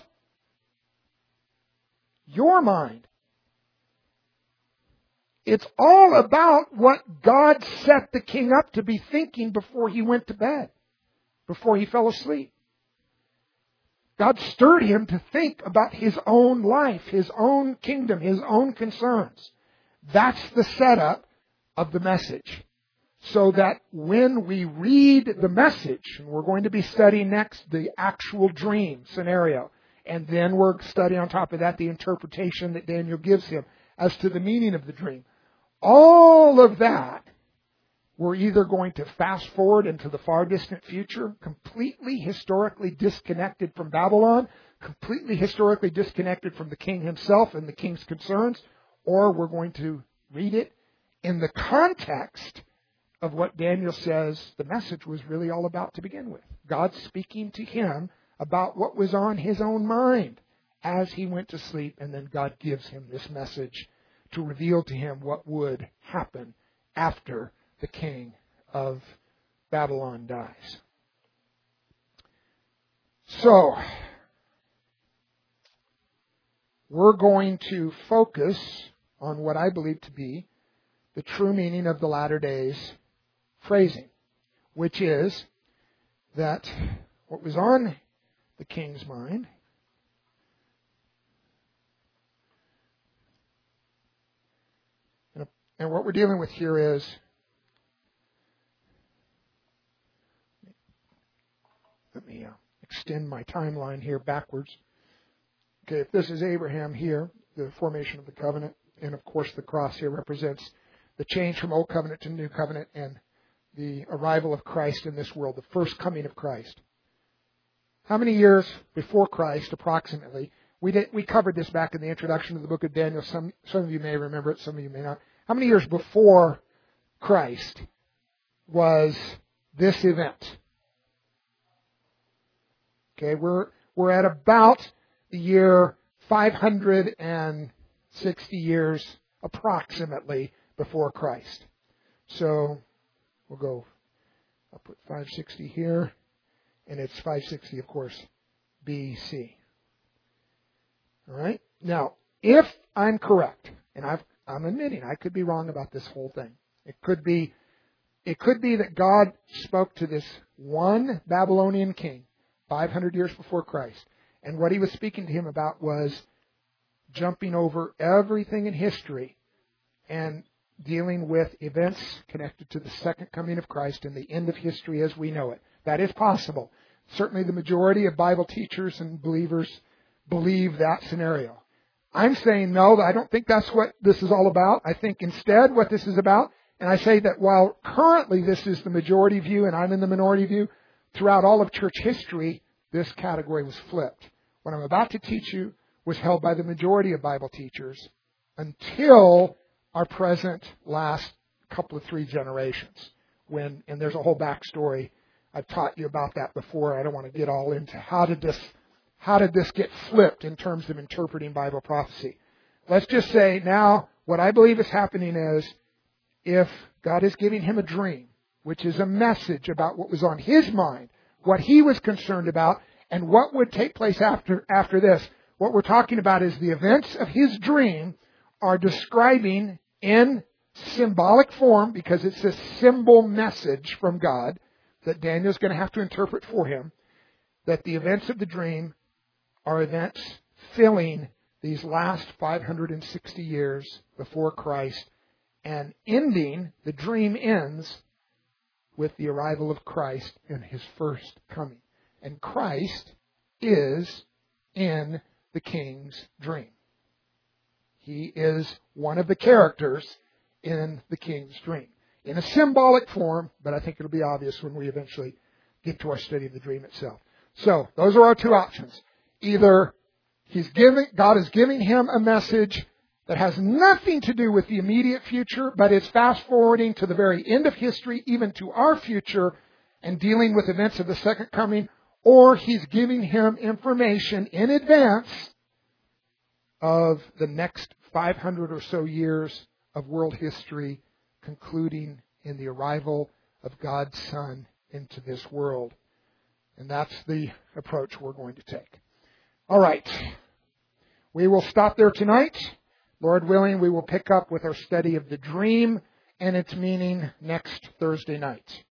your mind. It's all about what God set the king up to be thinking before he went to bed, before he fell asleep. God stirred him to think about his own life, his own kingdom, his own concerns. That's the setup of the message. So that when we read the message, and we're going to be studying next the actual dream scenario, and then we're studying on top of that the interpretation that Daniel gives him as to the meaning of the dream. All of that, we're either going to fast forward into the far distant future, completely historically disconnected from Babylon, completely historically disconnected from the king himself and the king's concerns, or we're going to read it in the context of what Daniel says the message was really all about to begin with. God speaking to him about what was on his own mind as he went to sleep, and then God gives him this message to reveal to him what would happen after the king of Babylon dies. So, we're going to focus on what I believe to be the true meaning of the latter days phrasing, which is that what was on the king's mind and what we're dealing with here is let me uh, extend my timeline here backwards. Okay, if this is Abraham here, the formation of the covenant, and of course the cross here represents the change from Old Covenant to New Covenant and the arrival of Christ in this world, the first coming of Christ. How many years before Christ, approximately, we did, we covered this back in the introduction to the book of Daniel. Some, some of you may remember it, some of you may not. How many years before Christ was this event? Okay, we're, we're at about the year five hundred sixty years approximately before Christ. So, we'll go, I'll put five sixty here, and it's five sixty, of course, B C. All right? Now, if I'm correct, and I've, I'm admitting I could be wrong about this whole thing. It could be, it could be that God spoke to this one Babylonian king five hundred years before Christ. And what he was speaking to him about was jumping over everything in history and dealing with events connected to the second coming of Christ and the end of history as we know it. That is possible. Certainly the majority of Bible teachers and believers believe that scenario. I'm saying no, I don't think that's what this is all about. I think instead what this is about, and I say that while currently this is the majority view and I'm in the minority view, throughout all of church history, this category was flipped. What I'm about to teach you was held by the majority of Bible teachers until our present last couple of three generations. When, and there's a whole backstory. I've taught you about that before. I don't want to get all into how did this, how did this get flipped in terms of interpreting Bible prophecy. Let's just say now what I believe is happening is if God is giving him a dream, which is a message about what was on his mind, what he was concerned about, and what would take place after, after this. What we're talking about is the events of his dream are describing in symbolic form, because it's a symbol message from God that Daniel's going to have to interpret for him, that the events of the dream are events filling these last five hundred sixty years before Christ, and ending, the dream ends with the arrival of Christ in his first coming. And Christ is in the king's dream. He is one of the characters in the king's dream. In a symbolic form, but I think it'll be obvious when we eventually get to our study of the dream itself. So, those are our two options. Either he's giving, God is giving him a message that has nothing to do with the immediate future, but is fast forwarding to the very end of history, even to our future, and dealing with events of the second coming, or he's giving him information in advance of the next five hundred or so years of world history, concluding in the arrival of God's Son into this world. And that's the approach we're going to take. All right. We will stop there tonight. Lord willing, we will pick up with our study of the dream and its meaning next Thursday night.